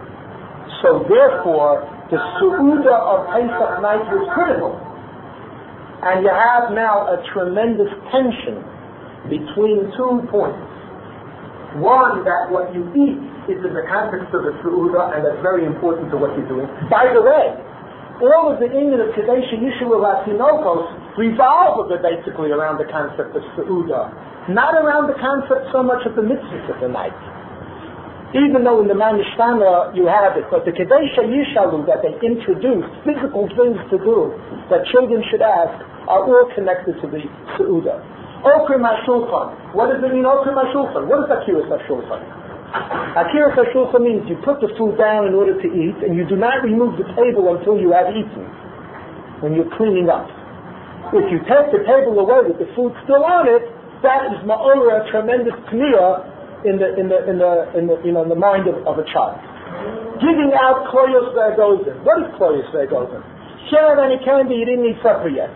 So therefore, the seudah of Pesach night was critical. And you have now a tremendous tension between 2 points. One, that what you eat is in the context of the seudah, and that's very important to what you're doing. By the way, all of the Indian of Kadesh Yishuv Latinokos revolve basically around the concept of seudah, not around the concept so much of the mitzvahs of the night. Even though in the Manishtana you have it, but the Kadesh Yishalu that they introduced, physical things to do that children should ask, are all connected to the seudah. Okrim HaShulchan. What does it mean, Okrim HaShulchan? What is Akiras HaShulchan? Akiras HaShulchan means you put the food down in order to eat, and you do not remove the table until you have eaten, when you're cleaning up. If you take the table away with the food still on it, that is ma'ora, tremendous tmiyah in the mind of a child. Giving out kloyos ve'agozin. What is kloyos ve'agozin? Share any candy, you didn't eat supper yet.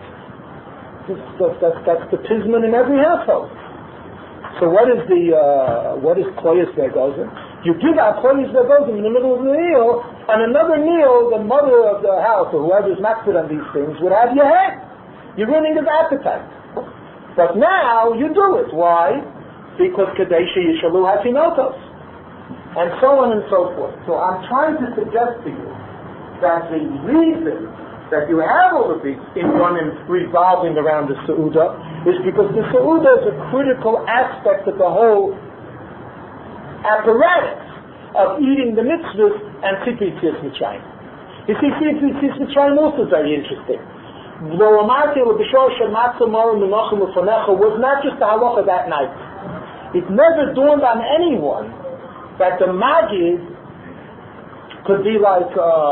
That's the pisman in every household. So what is kloyos ve'agozin? You give out kloyos ve'agozin in the middle of the meal, and another meal, the mother of the house or whoever's maxed on these things would have your head. You're ruining his appetite. But now you do it. Why? Because Kadesha Yishalu Hatinotos. And so on and so forth. So I'm trying to suggest to you that the reason that you have all of these in revolving around the Seudah is because the Seudah is a critical aspect of the whole apparatus of eating the mitzvahs and Tzipri Tzis Mitzrayim. You see, Tzipri Tzis Mitzrayim also is very interesting. The Ramati L'Bishor Shematzah Morim Menachem U'Fanecha was not just the halacha that night. It never dawned on anyone that the Magid could be like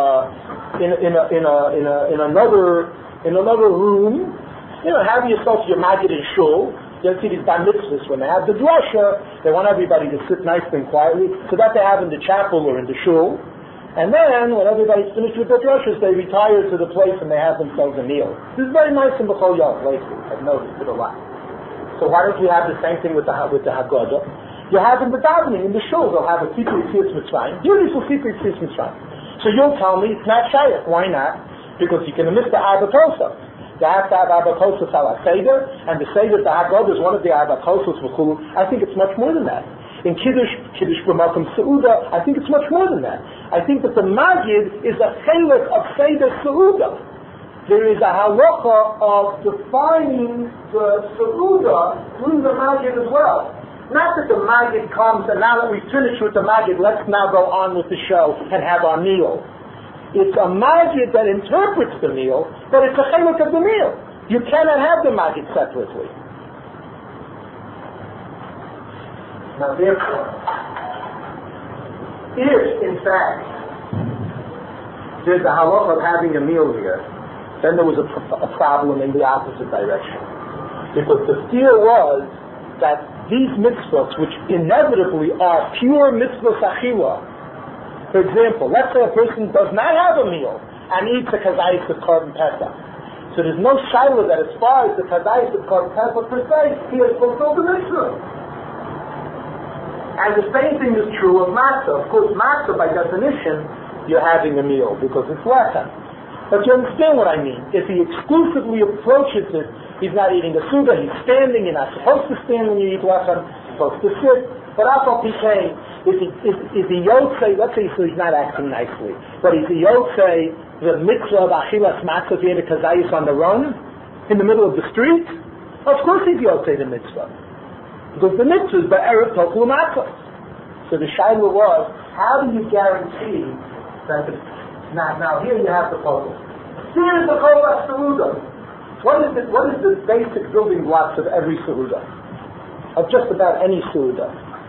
in another room. You know, have yourself your Magid in shul. You'll see these bar mitzvahs when they have the drasha. They want everybody to sit nicely and quietly, so that they have in the chapel or in the shul. And then, when everybody's finished with their drashas, they retire to the place and they have themselves a meal. This is very nice in B'chol Yom lately. I've noticed it a lot. So why don't we have the same thing with the Haggadah? You have in the davening, in the shul, they'll have a Sipur Yitzias Mitzrayim, beautiful Sipur Yitzias Mitzrayim. So you'll tell me it's not Shayach. Why not? Because you can miss the Arba Kosos. You have to have Arba Kosos al Seder, and the Seder, the Haggadah is one of the Arba Kosos v'chulu. I think it's much more than that. In Kiddush b'makom Seuda, I think it's much more than that. I think that the Magid is a chelik of Seder Seuda. There is a halacha of defining the Seuda through the Magid as well. Not that the Magid comes and now that we've finished with the Magid, let's now go on with the show and have our meal. It's a Magid that interprets the meal, but it's a chelik of the meal. You cannot have the Magid separately. Now therefore, if in fact there's a halacha of having a meal here, then there was a problem in the opposite direction. Because the fear was that these mitzvahs, which inevitably are pure mitzvahs achila, for example, let's say a person does not have a meal and eats a kazayis of Korban Pesach. So there's no shaila that as far as the kazayis of Korban Pesach per se, he has fulfilled the mitzvah. And the same thing is true of matzah. Of course, matzah by definition, you're having a meal because it's lechem. But you understand what I mean. If he exclusively approaches it, he's not eating a suda, he's standing, you're not supposed to stand when you eat lechem, you're supposed to sit. But after PK, is he yotzei, let's say so he's not acting nicely, but is he yotzei the mitzvah of achilas matzah to eat a kazayis on the run, in the middle of the street? Of course he's yotzei the mitzvah. Because the mitzvah is ba'erev toklu matzah. So the shaila was, how do you guarantee that the Now here you have the puzzle. Here is the Kolas Seuda. What is the basic building blocks of every Seuda? Of just about any Seuda?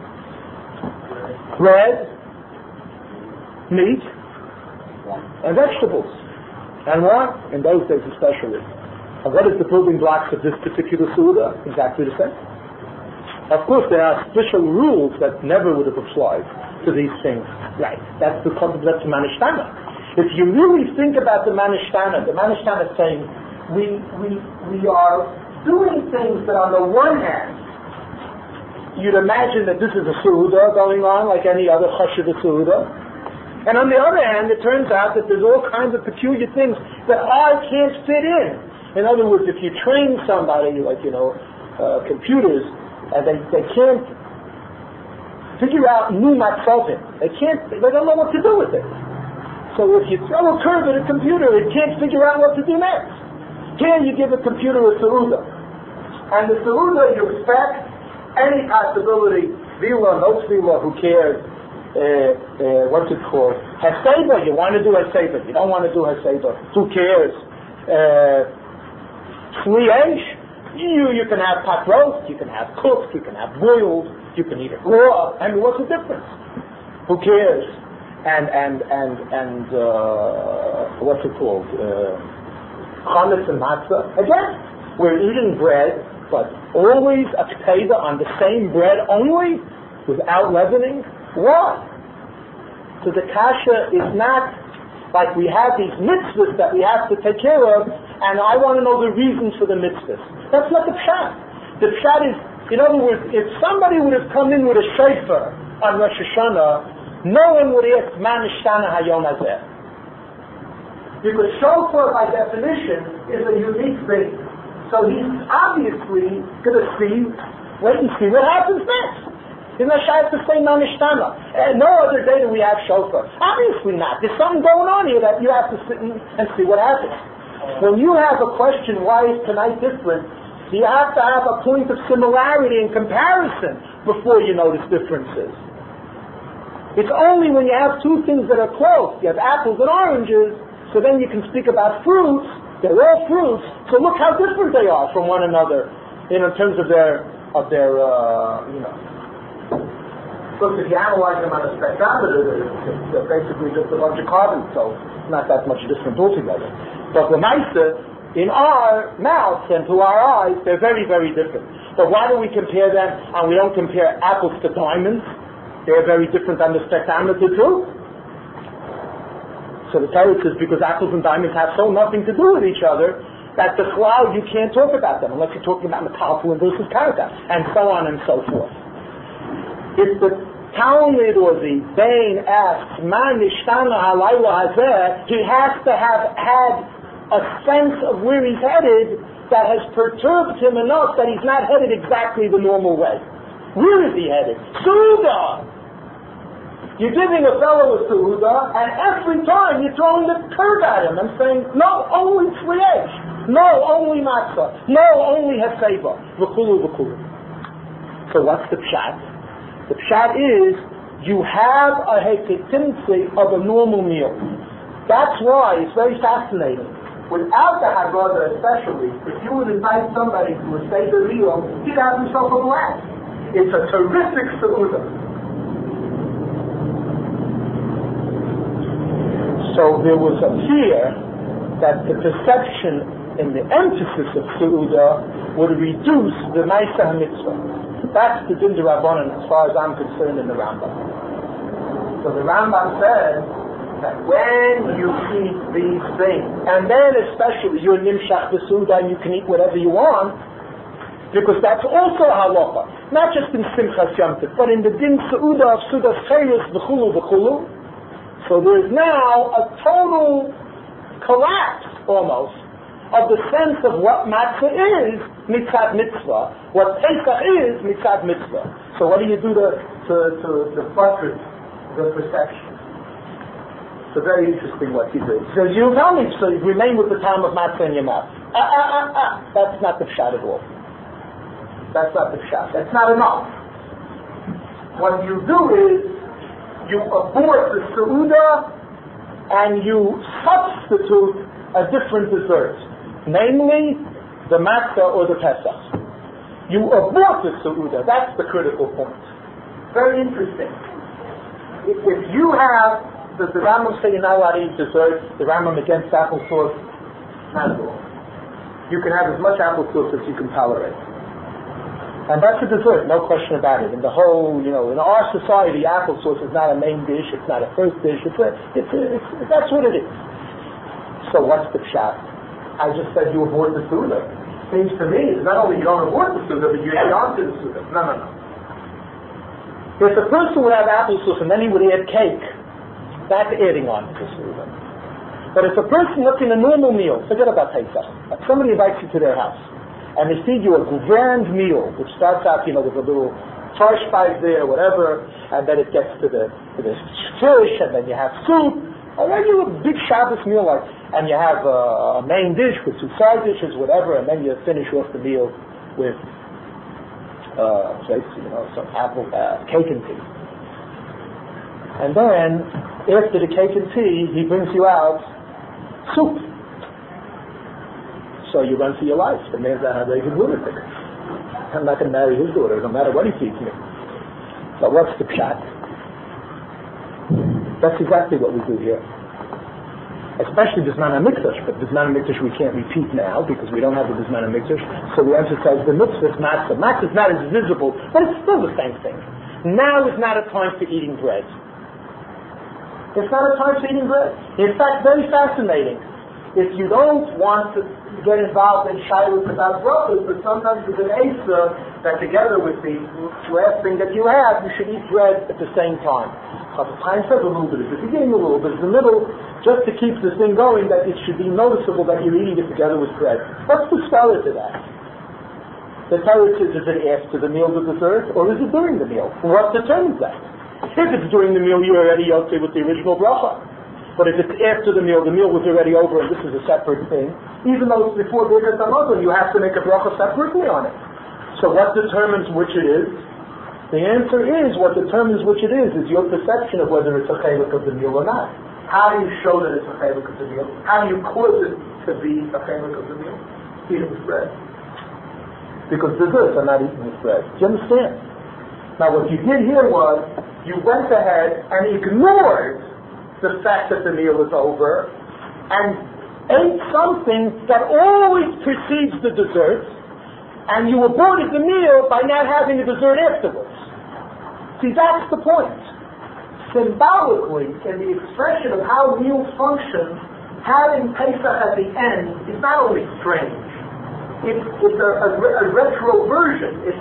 Bread, meat, and vegetables. And what? In those days especially. And what is the building blocks of this particular Seuda? Exactly the same. Of course there are special rules that never would have applied to these things. Right. That's the Manishtana. If you really think about the Manishtana is saying we are doing things that on the one hand you'd imagine that this is a Seuda going on like any other Chashiva Seuda, and on the other hand it turns out that there's all kinds of peculiar things that I can't fit in. In other words, if you train somebody like computers and they can't figure out new matzovim, they don't know what to do with it. So if you throw a curve at a computer, it can't figure out what to do next. Here you give a computer a Seuda. And the Seuda, you expect any possibility, Vila, no Vila, who cares, what's it called? Heseba, you want to do Heseba, you don't want to do Heseba, who cares? Shli Eish, you can have pot roast, you can have cooked, you can have boiled, you can eat it raw. I mean, what's the difference? Who cares? And what's it called? Chametz and matzah. Again, we're eating bread, but always a pteda on the same bread only, without leavening. Why? So the kasha is not like we have these mitzvahs that we have to take care of, and I want to know the reasons for the mitzvahs. That's not the pshat. The pshat is, in other words, if somebody would have come in with a shofar on Rosh Hashanah, no one would ask, Man Ishtana Hayom Hazeh. Because shofar, by definition, is a unique thing. So he's obviously going to wait and see what happens next. He's not shy to say Man Ishtana. No other day do we have shofar. Obviously not. There's something going on here that you have to sit and see what happens. When you have a question, why is tonight different, you have to have a point of similarity and comparison before you notice differences. It's only when you have two things that are close, you have apples and oranges, so then you can speak about fruits, they're all fruits, so look how different they are from one another in terms of their Because if you analyze them on a spectrometer, they're basically just a bunch of carbon, so it's not that much different altogether. But the Maisa, in our mouths and to our eyes, they're very, very different. But why do we compare them and we don't compare apples to diamonds? They're very different on the spectrometer too. So the Torah says because apples and diamonds have so nothing to do with each other, that the cloud, you can't talk about them unless you're talking about Metalfulin versus Karka, and so on and so forth. If the Talmud or the Bain asks, Man nishtana halayla hazeh, he has to have had a sense of where he's headed that has perturbed him enough that he's not headed exactly the normal way. Where is he headed? Suda! You're giving a fellow a Suda, and every time you're throwing the curve at him and saying, no, only Tzliyesh. No, only Matzah. No, only Heseva. V'chulu v'chulu. So what's the pshat? The pshat is, you have a heketimtzi of a normal meal. That's why it's very fascinating. Without the Haggadah especially, if you would invite somebody to a Seder meal, he'd have himself a blast. It's a terrific Seudah. So there was a fear that the perception and the emphasis of Seudah would reduce the Maisa HaMitzvah. That's the Din D'Rabbanan as far as I'm concerned in the Rambam. So the Rambam says that when you eat these things, and then especially you're Nimshach B'Suda and you can eat whatever you want, because that's also halacha, not just in Simchas Yom Tov, but in the Din Seudah of Sudas Chayus V'chulu V'chulu. So there is now a total collapse almost of the sense of what matzah is mitzad mitzvah, what Pesach is mitzad mitzvah. So what do you do to buttress the perception? It's very interesting what you do. So you tell me, so you remain with the time of matzah in your mouth. That's not the pshat at all. That's not the pshat. That's not enough. What you do is, you abort the seudah and you substitute a different dessert. Namely, the matzah or the pesach. You abort the seudah. That's the critical point. Very interesting. If you have, the Rambam say you're not allowed to eat dessert, the Rambam against applesauce, not at all. You can have as much applesauce as you can tolerate. And that's a dessert, no question about it. In the whole, in our society, applesauce is not a main dish, it's not a first dish, that's what it is. So what's the pshat? I just said you abort the Suda. Seems to me, it's not only you don't abort the Suda, but you add on to the Suda. No. If a person would have applesauce and then he would add cake, that's adding on to the Suda. But if a person looks in a normal meal, forget about Pesach. If somebody invites you to their house, and they feed you a grand meal, which starts out, with a little tarsh pipe there, whatever, and then it gets to the fish, and then you have soup, a regular big Shabbos meal, and you have a main dish with two side dishes, whatever, and then you finish off the meal with some apple cake and tea. And then, after the cake and tea, he brings you out soup. So you run for your life. The man's not a very good lunatic. I'm not going to marry his daughter, no matter what he feeds me. So what's the pshat? That's exactly what we do here. Especially Bisman HaMikdash, but Bisman HaMikdash we can't repeat now because we don't have the Bisman HaMikdash, so we emphasize the mitzvah matzah. Matzah is not as visible, but it's still the same thing. Now is not a time for eating bread. It's not a time for eating bread. In fact, very fascinating. If you don't want to get involved in shaylos about brachos, but sometimes there's an Eitzah that together with the last thing that you have, you should eat bread at the same time. At the time says a little bit, at the beginning a little bit, in the middle, just to keep this thing going, that it should be noticeable that you're eating it together with bread. What's the spell to that? The Torah says, is it after the meal, the dessert, or is it during the meal? What determines that? If it's during the meal, you're already okay with the original bracha. But if it's after the meal was already over and this is a separate thing, even though it's before Birkat HaMazon, you have to make a bracha separately on it. So what determines which it is? The answer is, what determines which it is your perception of whether it's a chaylik of the meal or not. How do you show that it's a chaylik of the meal? How do you cause it to be a chaylik of the meal? Eat it with bread. Because desserts are not eaten with bread. Do you understand? Now what you did here was, you went ahead and ignored the fact that the meal is over and ate something that always precedes the dessert, and you aborted the meal by not having the dessert afterwards. See, that's the point. Symbolically, in the expression of how meals function, having Pesach at the end is not only strange, it's a retroversion. It's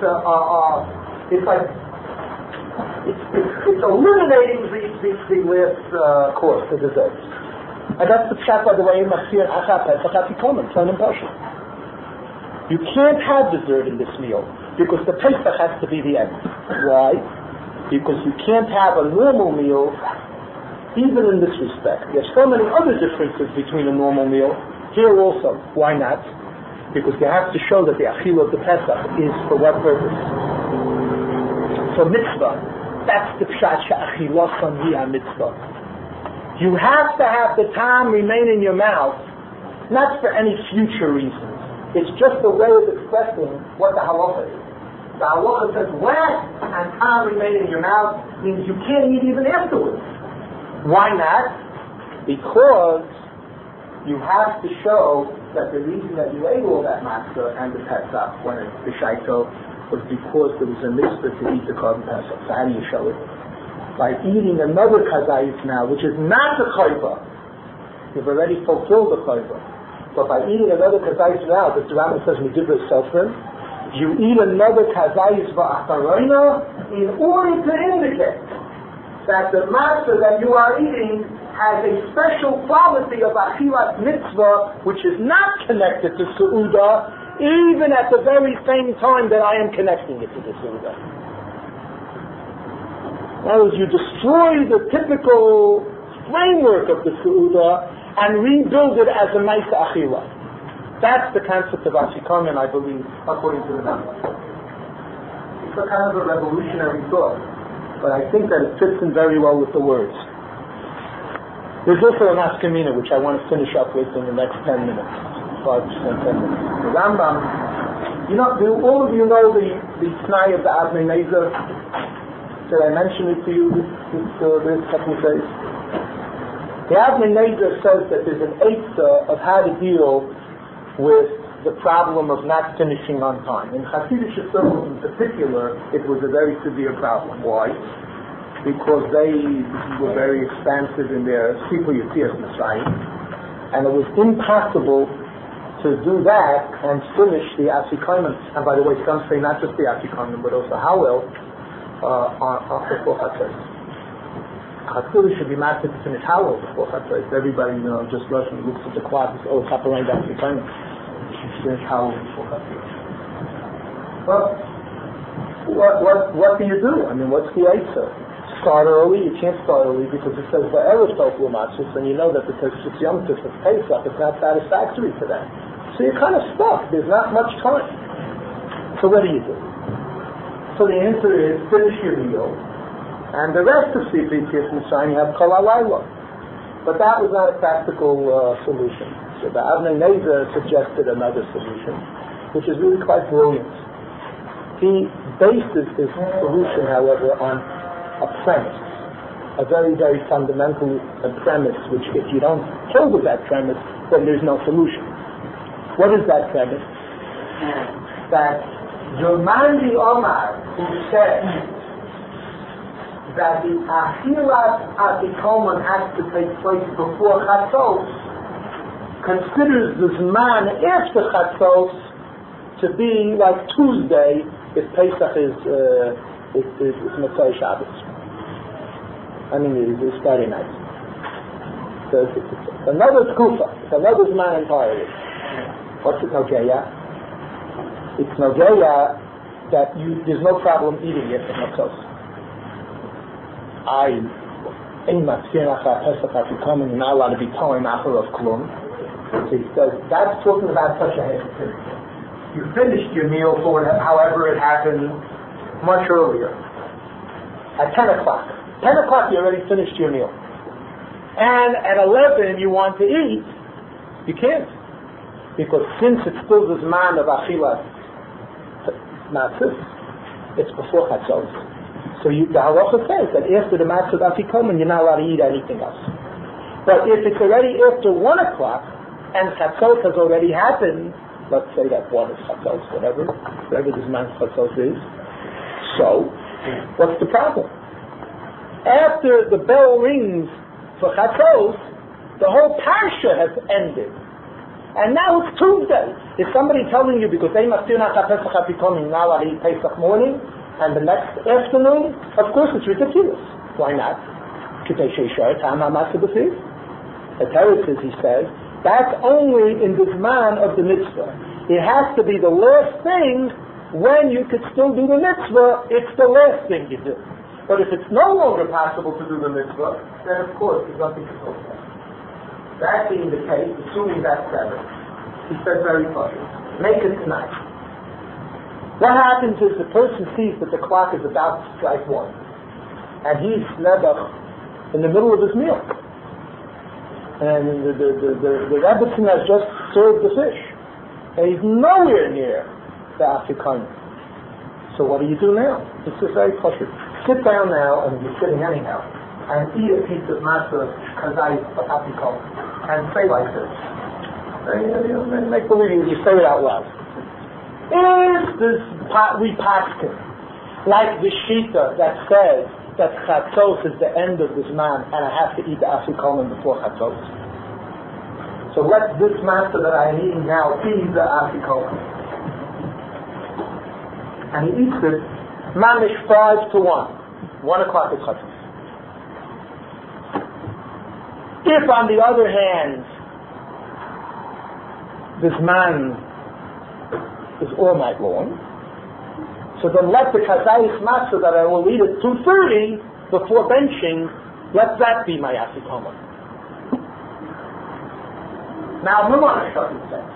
eliminating the last course, the desserts. And that's the chat, by the way, in Machzir Acha Pesach Afikomen, plain and partial. You can't have dessert in this meal because the Pesach has to be the end. Why? Because you can't have a normal meal even in this respect. There's so many other differences between a normal meal. Here also. Why not? Because you have to show that the Achila of the Pesach is for what purpose? For mitzvah. That's the Pshat She'achilasan hi mitzvah. You have to have the time remain in your mouth, not for any future reasons. It's just a way of expressing what the halacha is. The halacha says when and time remain in your mouth means you can't eat even afterwards. Why not? Because you have to show that the reason that you ate all that matzah and the Pesach when it's the Shaito was because there was a mitzvah to eat the Korban Pesach. So how do you show it? By eating another kazayis now, which is not the chayva. You've already fulfilled the chayva. But by eating another kazayis now, the Rambam says Medibra Sofrim, you eat another kazayis va'acharayna in order to indicate that the matzah that you are eating has a special quality of achilat mitzvah which is not connected to Seudah, even at the very same time that I am connecting it to the Seudah. In other words, you destroy the typical framework of the Seudah and rebuild it as a Maisa Achila. That's the concept of Afikomen, I believe, according to the Rambam. It's a kind of a revolutionary thought, but I think that it fits in very well with the words. There's also an Askamina which I want to finish up with in the next 10 minutes, 5 to 10 minutes. The Rambam, do all of you know the T'nai of the Avnei Nezer? Did I mention it to you this couple of days? The Avnei Nezer says that there's an eitzah of how to deal with the problem of not finishing on time. In Hasidic circles in particular, it was a very severe problem. Why? Because they were very expansive in their Sifur Yetzias Mitzrayim, and it was impossible to do that and finish the Afikomen. And by the way, some say not just the Afikomen, but also Hallel before Chatzos. Chatzos should be mastered to finish Hallel before Chatzos. Everybody, just rushing, looks at the clock, and says, oh, it's happening down to Afikomen. Finish Hallel before Chatzos. Well, what do you do? I mean, what's the answer? Start early? You can't start early because it says Ba'erev Tofu Matzos, and you know that the Tekshes Yom Tov of Pesach is not satisfactory to them. So you're kind of stuck. There's not much time. So what do you do? So the answer is finish your meal, and the rest of Sifur Yetzias Mitzrayim you have Kol HaLayla. But that was not a practical solution. So the Avnei Nezer suggested another solution, which is really quite brilliant. He bases his solution, however, on a premise, a very, very fundamental premise, which if you don't hold with that premise, then there's no solution. What is that premise? That Yomandi Omar, who said that the Achilat Afikomen has to take place before Chatzos, considers the Zman after Chatzos to be like Tuesday if Pesach is Motzei Shabbos. I mean, it's Friday night. So it's another Tkufa. It's another Zman entirely. What's it Nogeya? It's Nogeya that there's no problem eating it in Motzos. You're not allowed to be towing after of Klum. So he says, that's talking about such a hesitation. You finished your meal for however it happened much earlier. At 10 o'clock. 10 o'clock you already finished your meal. And at 11 you want to eat. You can't. Because since it's still the Zman of Achilat Matzos, it's before Chatzos. So the halacha says that after the Matzah of Afikomen you're not allowed to eat anything else. But if it's already after 1 o'clock and Chatzos has already happened, let's say that 1 is Chatzos, whatever the Zman of Chatzos is, so what's the problem? After the bell rings for Chatzos, The whole parsha has ended. And now it's Tuesday. Is somebody telling you because they must do not have Pesach Afikomen, now I eat Pesach morning and the next afternoon? Of course it's ridiculous. Why not? The Torah says, he says, that's only in the man of the mitzvah. It has to be the last thing when you could still do the mitzvah. It's the last thing you do. But if it's no longer possible to do the mitzvah, then of course there's nothing to talk about. That being the case, assuming that's 7, he said very funny, make it tonight. What happens is the person sees that the clock is about to strike 1, and he's nebuch in the middle of his meal. And the Rebbetzin has just served the fish, and he's nowhere near the Afikomen. So what do you do now? It's just very kosher. Sit down now, and you're sitting anyhow, and eat a piece of matzah, kazai, Afikomen, and say like this. And make believe you say it out loud. Is this repaskin like the shita that says that chatzos is the end of this man, and I have to eat the Afikomen before chatzos? So let this matzah that I am eating now be the Afikomen. And he eats it, mamish 5 to 1. 1 o'clock is chatzos. If, on the other hand, this man is all night long, so then let the kazayis matzah that I will eat at 2:30 before benching, let that be my Afikomen. Now, Ramana doesn't say,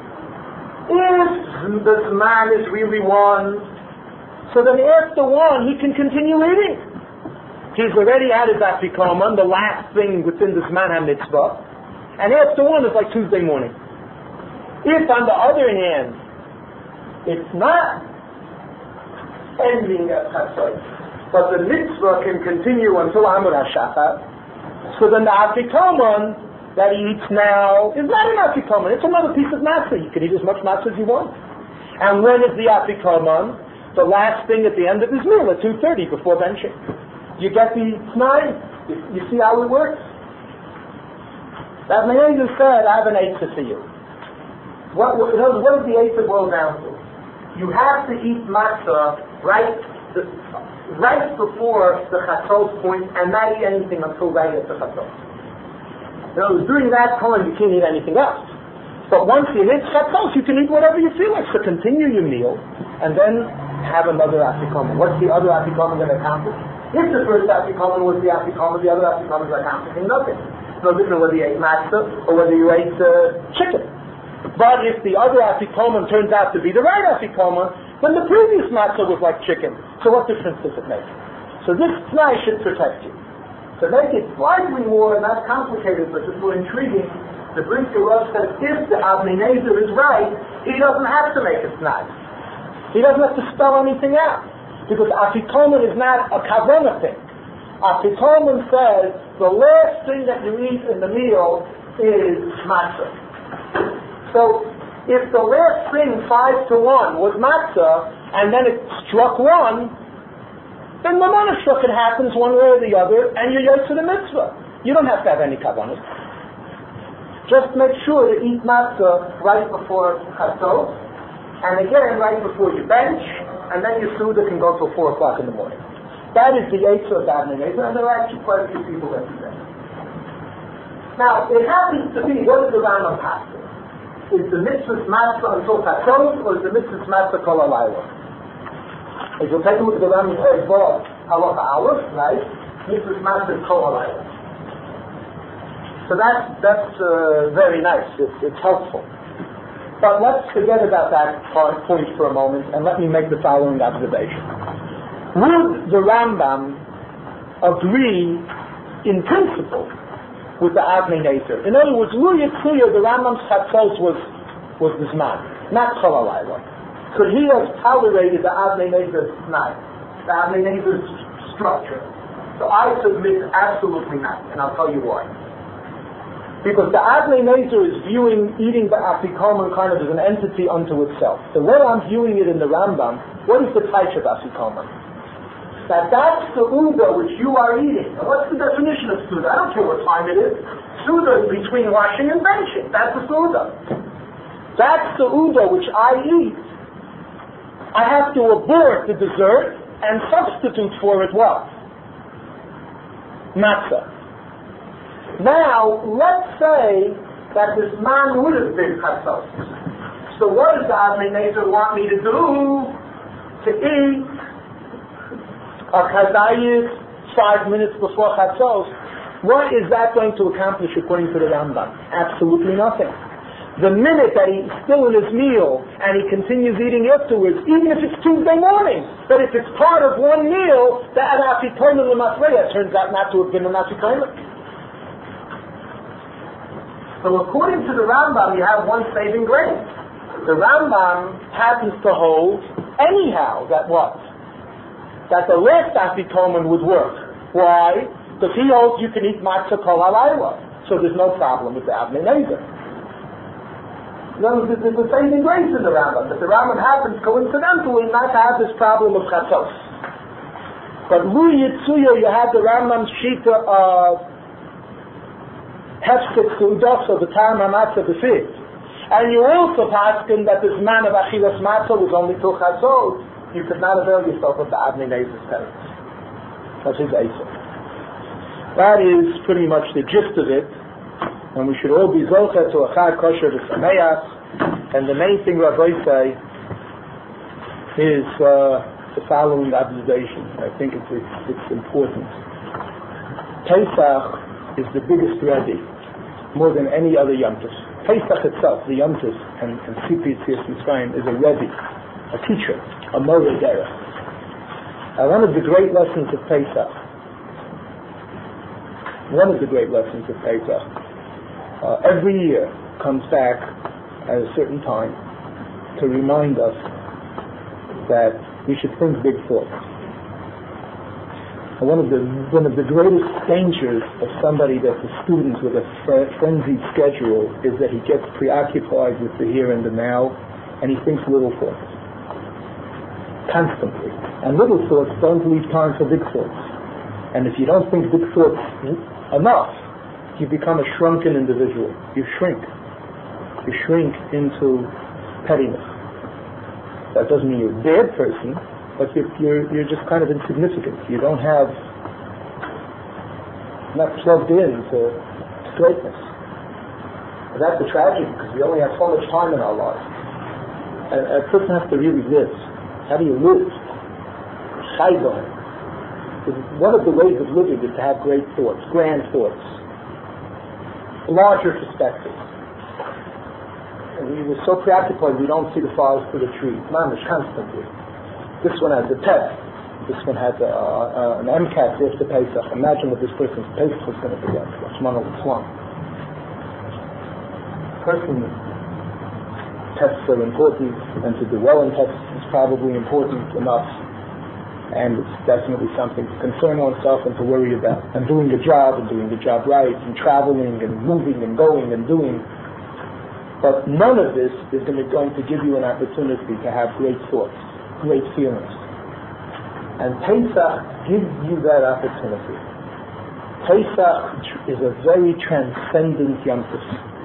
if this man is really one, so then after 1 he can continue eating. He's already had his Afikomen, the last thing within this man HaMitzvah, and after 1 is like Tuesday morning. If, on the other hand, it's not ending at Chatzos, but the mitzvah can continue until Amud HaShachar, so then the Afikomen that he eats now is not an Afikomen, it's another piece of matzah. You can eat as much matzah as you want. And when is the Afikomen? The last thing at the end of his meal at 2:30 before benching. You get the tnai? You see how it works? That Meir said, I have an eitzah for you. What does the eitzah boil down to? You have to eat matzah right before the chatzos point, and not eat anything until right at the chatzos. During that time you can't eat anything else. But once you hit chatzos, you can eat whatever you feel like. So continue your meal, and then have another Afikomen. What's the other Afikomen going to accomplish? If the first Afikomen was the Afikomen, the other Afikomen is accomplishing nothing. It's no different whether you ate matzah or whether you ate chicken. But if the other Afikomen turns out to be the right Afikomen, then the previous matzah was like chicken. So what difference does it make? So this tnai should protect you. To make it slightly more, not complicated, but just more intriguing, the Brisker Rav says if the Avnei Nezer is right, he doesn't have to make a tnai. He doesn't have to spell anything out. Because Afikomen is not a kavanah thing. Afikomen says the last thing that you eat in the meal is matzah. So if the last thing 5 to 1 was matzah, and then it struck 1, then the manashuk, it happens one way or the other, and you're yotze the mitzvah. You don't have to have any kavanah. Just make sure to eat matzah right before chatzos, and again right before you bench, and then your suda can go till 4 o'clock in the morning. That is the eitzah of Avnei Nezer, and there are actually quite a few people that do that. Now, it happens to be, what is the Rambam pasuk? Is the mitzvah matzah until chatzos, or is the mitzvah matzah kol halayla? If you'll take a look at the Rambam, it says, well, halacha aleph, right? Mitzvah matzah kol halayla. So that's very nice. It's helpful. But let's forget about that point for a moment, and let me make the following observation. Would the Rambam agree in principle with the Avnei Nezer? In other words, Lu Yitzchiyah, the Rambam's chatzos was Bisman, not Kol Halayla. Could he have tolerated the Avnei Nezer's tnai, the Avnei Nezer's structure? So I submit absolutely not, and I'll tell you why. Because the Avnei Nezer is viewing eating the Afikomen kind of as an entity unto itself. The way I'm viewing it in the Rambam, what is the type of Afikomen? that's the Uda which you are eating. Now what's the definition of Suda? I don't care what time it is. Suda is between washing and benching. That's the Suda. That's the Uda which I eat. I have to abort the dessert and substitute for it what? Matzah. Now, let's say that this man would have been chatzos. So what does the Avnei Nezer want me to do? To eat a kazayis 5 minutes before chatzos. What is that going to accomplish according to the Rambam? Absolutely nothing. The minute that he's still in his meal and he continues eating afterwards, even if it's Tuesday morning, but if it's part of one meal, that afikoyim l'masreya turns out not to have been an afikoyim. So according to the Rambam, you have one saving grace. The Rambam happens to hold anyhow that what? That the last afikoyim would work. Why? Because he holds you can eat matzah kol halayla. So there's no problem with the Avnei Nezer. There's a saving grace in the Rambam, but the Rambam happens coincidentally not to have this problem of chatzos. But Lu Yitzuya, you have the Rambam's shita of hefsek sudas of the time hamatzah b'fit, and you also paskin that this man of achilas matzah was only till chatzos. You could not avail yourself of the Avnei Nezer's teretz. That's his answer. That is pretty much the gist of it. And we should all be zocher to a chag kosher v'sameach. And the main thing Rabbi say is the following observation. I think it's important. Pesach is the biggest Rebbe, more than any other Yom Tov. Pesach itself, the Yom Tov and Tzipis Mitzrayim, is a Rebbe, a teacher, a Moreh Derech. One of the great lessons of Pesach, every year comes back at a certain time to remind us that we should think big thoughts. And one of the greatest dangers of somebody that's a student with a frenzied schedule is that he gets preoccupied with the here and the now, and he thinks little thoughts constantly. And little thoughts don't leave time for big thoughts. And if you don't think big thoughts enough, you become a shrunken individual. You shrink into pettiness. That doesn't mean you're a bad person, but you're just kind of insignificant. You don't have, not plugged in to greatness. And that's a tragedy, because we only have so much time in our lives. And a person has to really live. How do you live? One of the ways of living is to have great thoughts, grand thoughts, larger perspective. And we were so preoccupied we don't see the forest for the trees. Mamish, constantly. This one has a test. This one has an MCAT after Pesach. Imagine what this person's Pesach is going to be like. Rachmana litzlan. Person tests are important, and to do well in tests is probably important enough. And it's definitely something to concern oneself and to worry about. And doing the job right, and traveling and moving and going and doing. But none of this is going to give you an opportunity to have great thoughts, great feelings. And Pesach gives you that opportunity. Pesach is a very transcendent Yom Tov.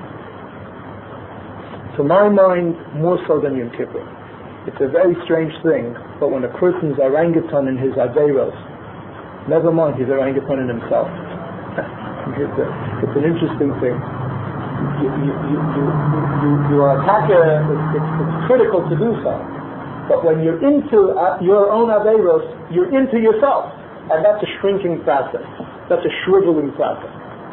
To my mind, more so than Yom Kippur. It's a very strange thing, but when a person is orangutan in his aveiros, never mind he's orangutan in himself. It's an interesting thing. You are it's critical to do so. But when you're into your own aveiros, you're into yourself. And that's a shrinking process. That's a shriveling process.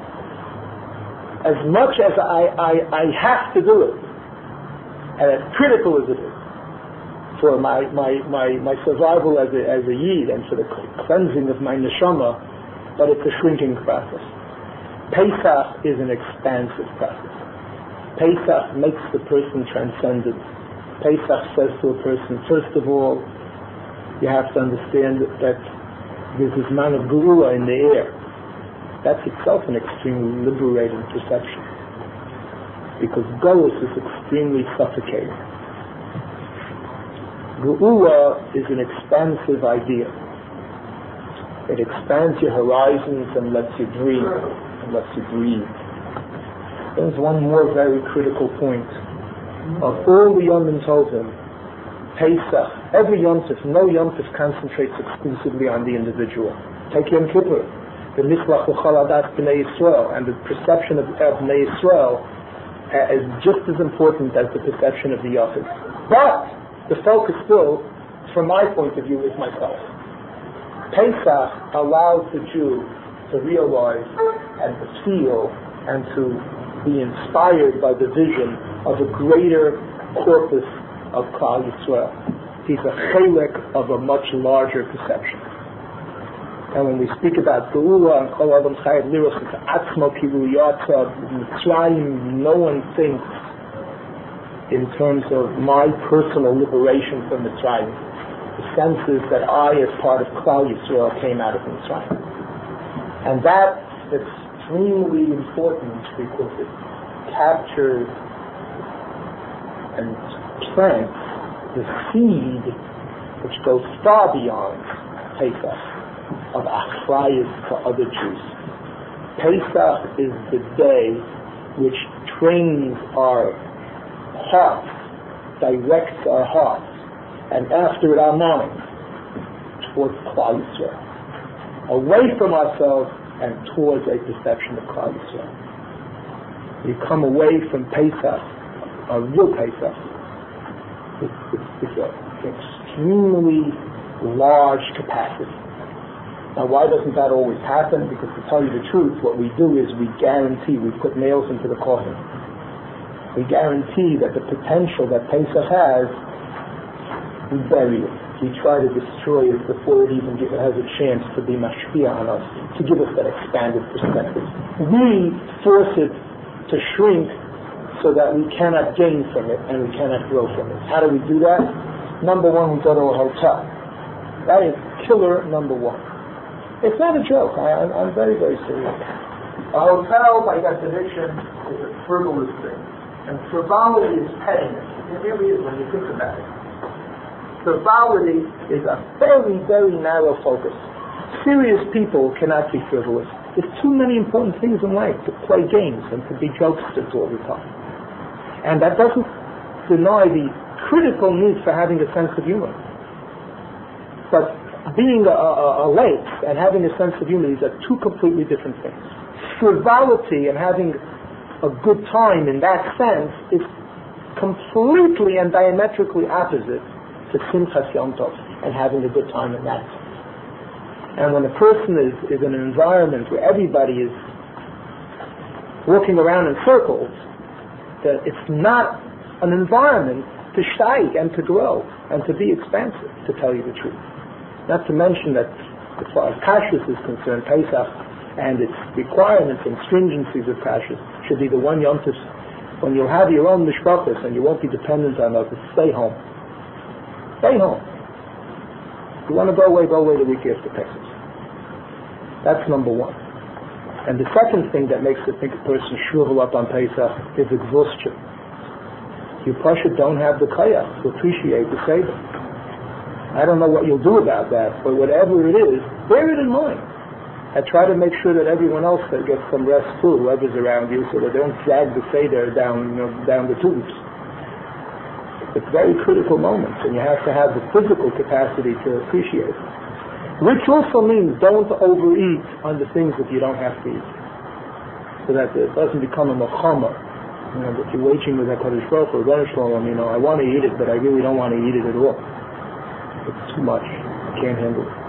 As much as I have to do it, and as critical as it is, for my survival as a yid and for the cleansing of my neshama, but it's a shrinking process. Pesach is an expansive process. Pesach makes the person transcendent. Pesach says to a person, first of all, you have to understand that there's this man of Geula in the air. That's itself an extremely liberating perception. Because Golus is extremely suffocating. Geula is an expansive idea. It expands your horizons and lets you dream and lets you breathe. There's one more very critical point. Of all the Yom Tovim, Pesach, every Yom Tov, no Yom Tov concentrates exclusively on the individual. Take Yom Kippur, the Mislach L'chol Adat B'nai Yisrael, and the perception of B'nai Yisrael is just as important as the perception of the Yachid. But the focus still, from my point of view, is myself. Pesach allows the Jew to realize and to feel and to be inspired by the vision of a greater corpus of Klal Yisrael. He's a chelek of a much larger perception. And when we speak about Geula and Kol Adam Chayav Liros and Atzmo Kiruyata, Mitzrayim, no one thinks in terms of my personal liberation from Mitzrayim. The sense is that I, as part of Klal Yisrael, came out of Mitzrayim. And that's extremely important because it captures and plants the seed which goes far beyond Pesach of achrayus to other Jews. Pesach is the day which trains our hearts, directs our hearts, and after it our minds towards Klal Yisrael, away from ourselves and towards a perception of Klal Yisrael. You come away from Pesach, a real Pesach, it's an extremely large capacity. Now, why doesn't that always happen? Because to tell you the truth, what we do is we guarantee, we put nails into the coffin. We guarantee that the potential that Pesach has, we bury it. We try to destroy it before it even has a chance to be mashpia on us, to give us that expanded perspective. We force it to shrink so that we cannot gain from it and we cannot grow from it. How do we do that? Number one, we go to a hotel. That is killer number one. It's not a joke. I'm very, very serious. A hotel, by definition, is a frivolous thing. And frivolity is pettiness. It really is when you think about it. Frivolity is a very, very narrow focus. Serious people cannot be frivolous. There's too many important things in life to play games and to be jokesters all the time. And that doesn't deny the critical need for having a sense of humor. But being a lake and having a sense of humor, these are two completely different things. Frivolity and having a good time in that sense is completely and diametrically opposite to Simchas Yom Tov and having a good time in that. And when a person is in an environment where everybody is walking around in circles, that it's not an environment to steig and to grow and to be expansive, to tell you the truth. Not to mention that as far as kashrus is concerned, Pesach and its requirements and stringencies of kashrus should be the one Yom Tov when you'll have your own mishpachos and you won't be dependent on others. Stay home. Stay home. If you want to go away the week after Pesach. That's number one. And the second thing that makes a person shrivel up on Pesach is exhaustion. You Pasha don't have the kayach to appreciate the Seder. I don't know what you'll do about that, but whatever it is, bear it in mind. And try to make sure that everyone else gets some rest too, whoever's around you, so that they don't drag the Seder down the tubes. It's very critical moments, and you have to have the physical capacity to appreciate it. Which also means don't overeat on the things that you don't have to eat, so that it doesn't become a machama. That you're waging with HaKadosh Baruch Hu, I want to eat it, but I really don't want to eat it at all. It's too much. I can't handle it.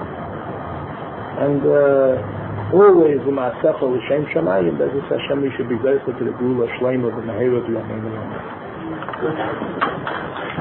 And always the Ma'asecha L'Shem Shamayim, that this Hashem should be grateful to the Gula Shleima of the Meheira B'Yamein.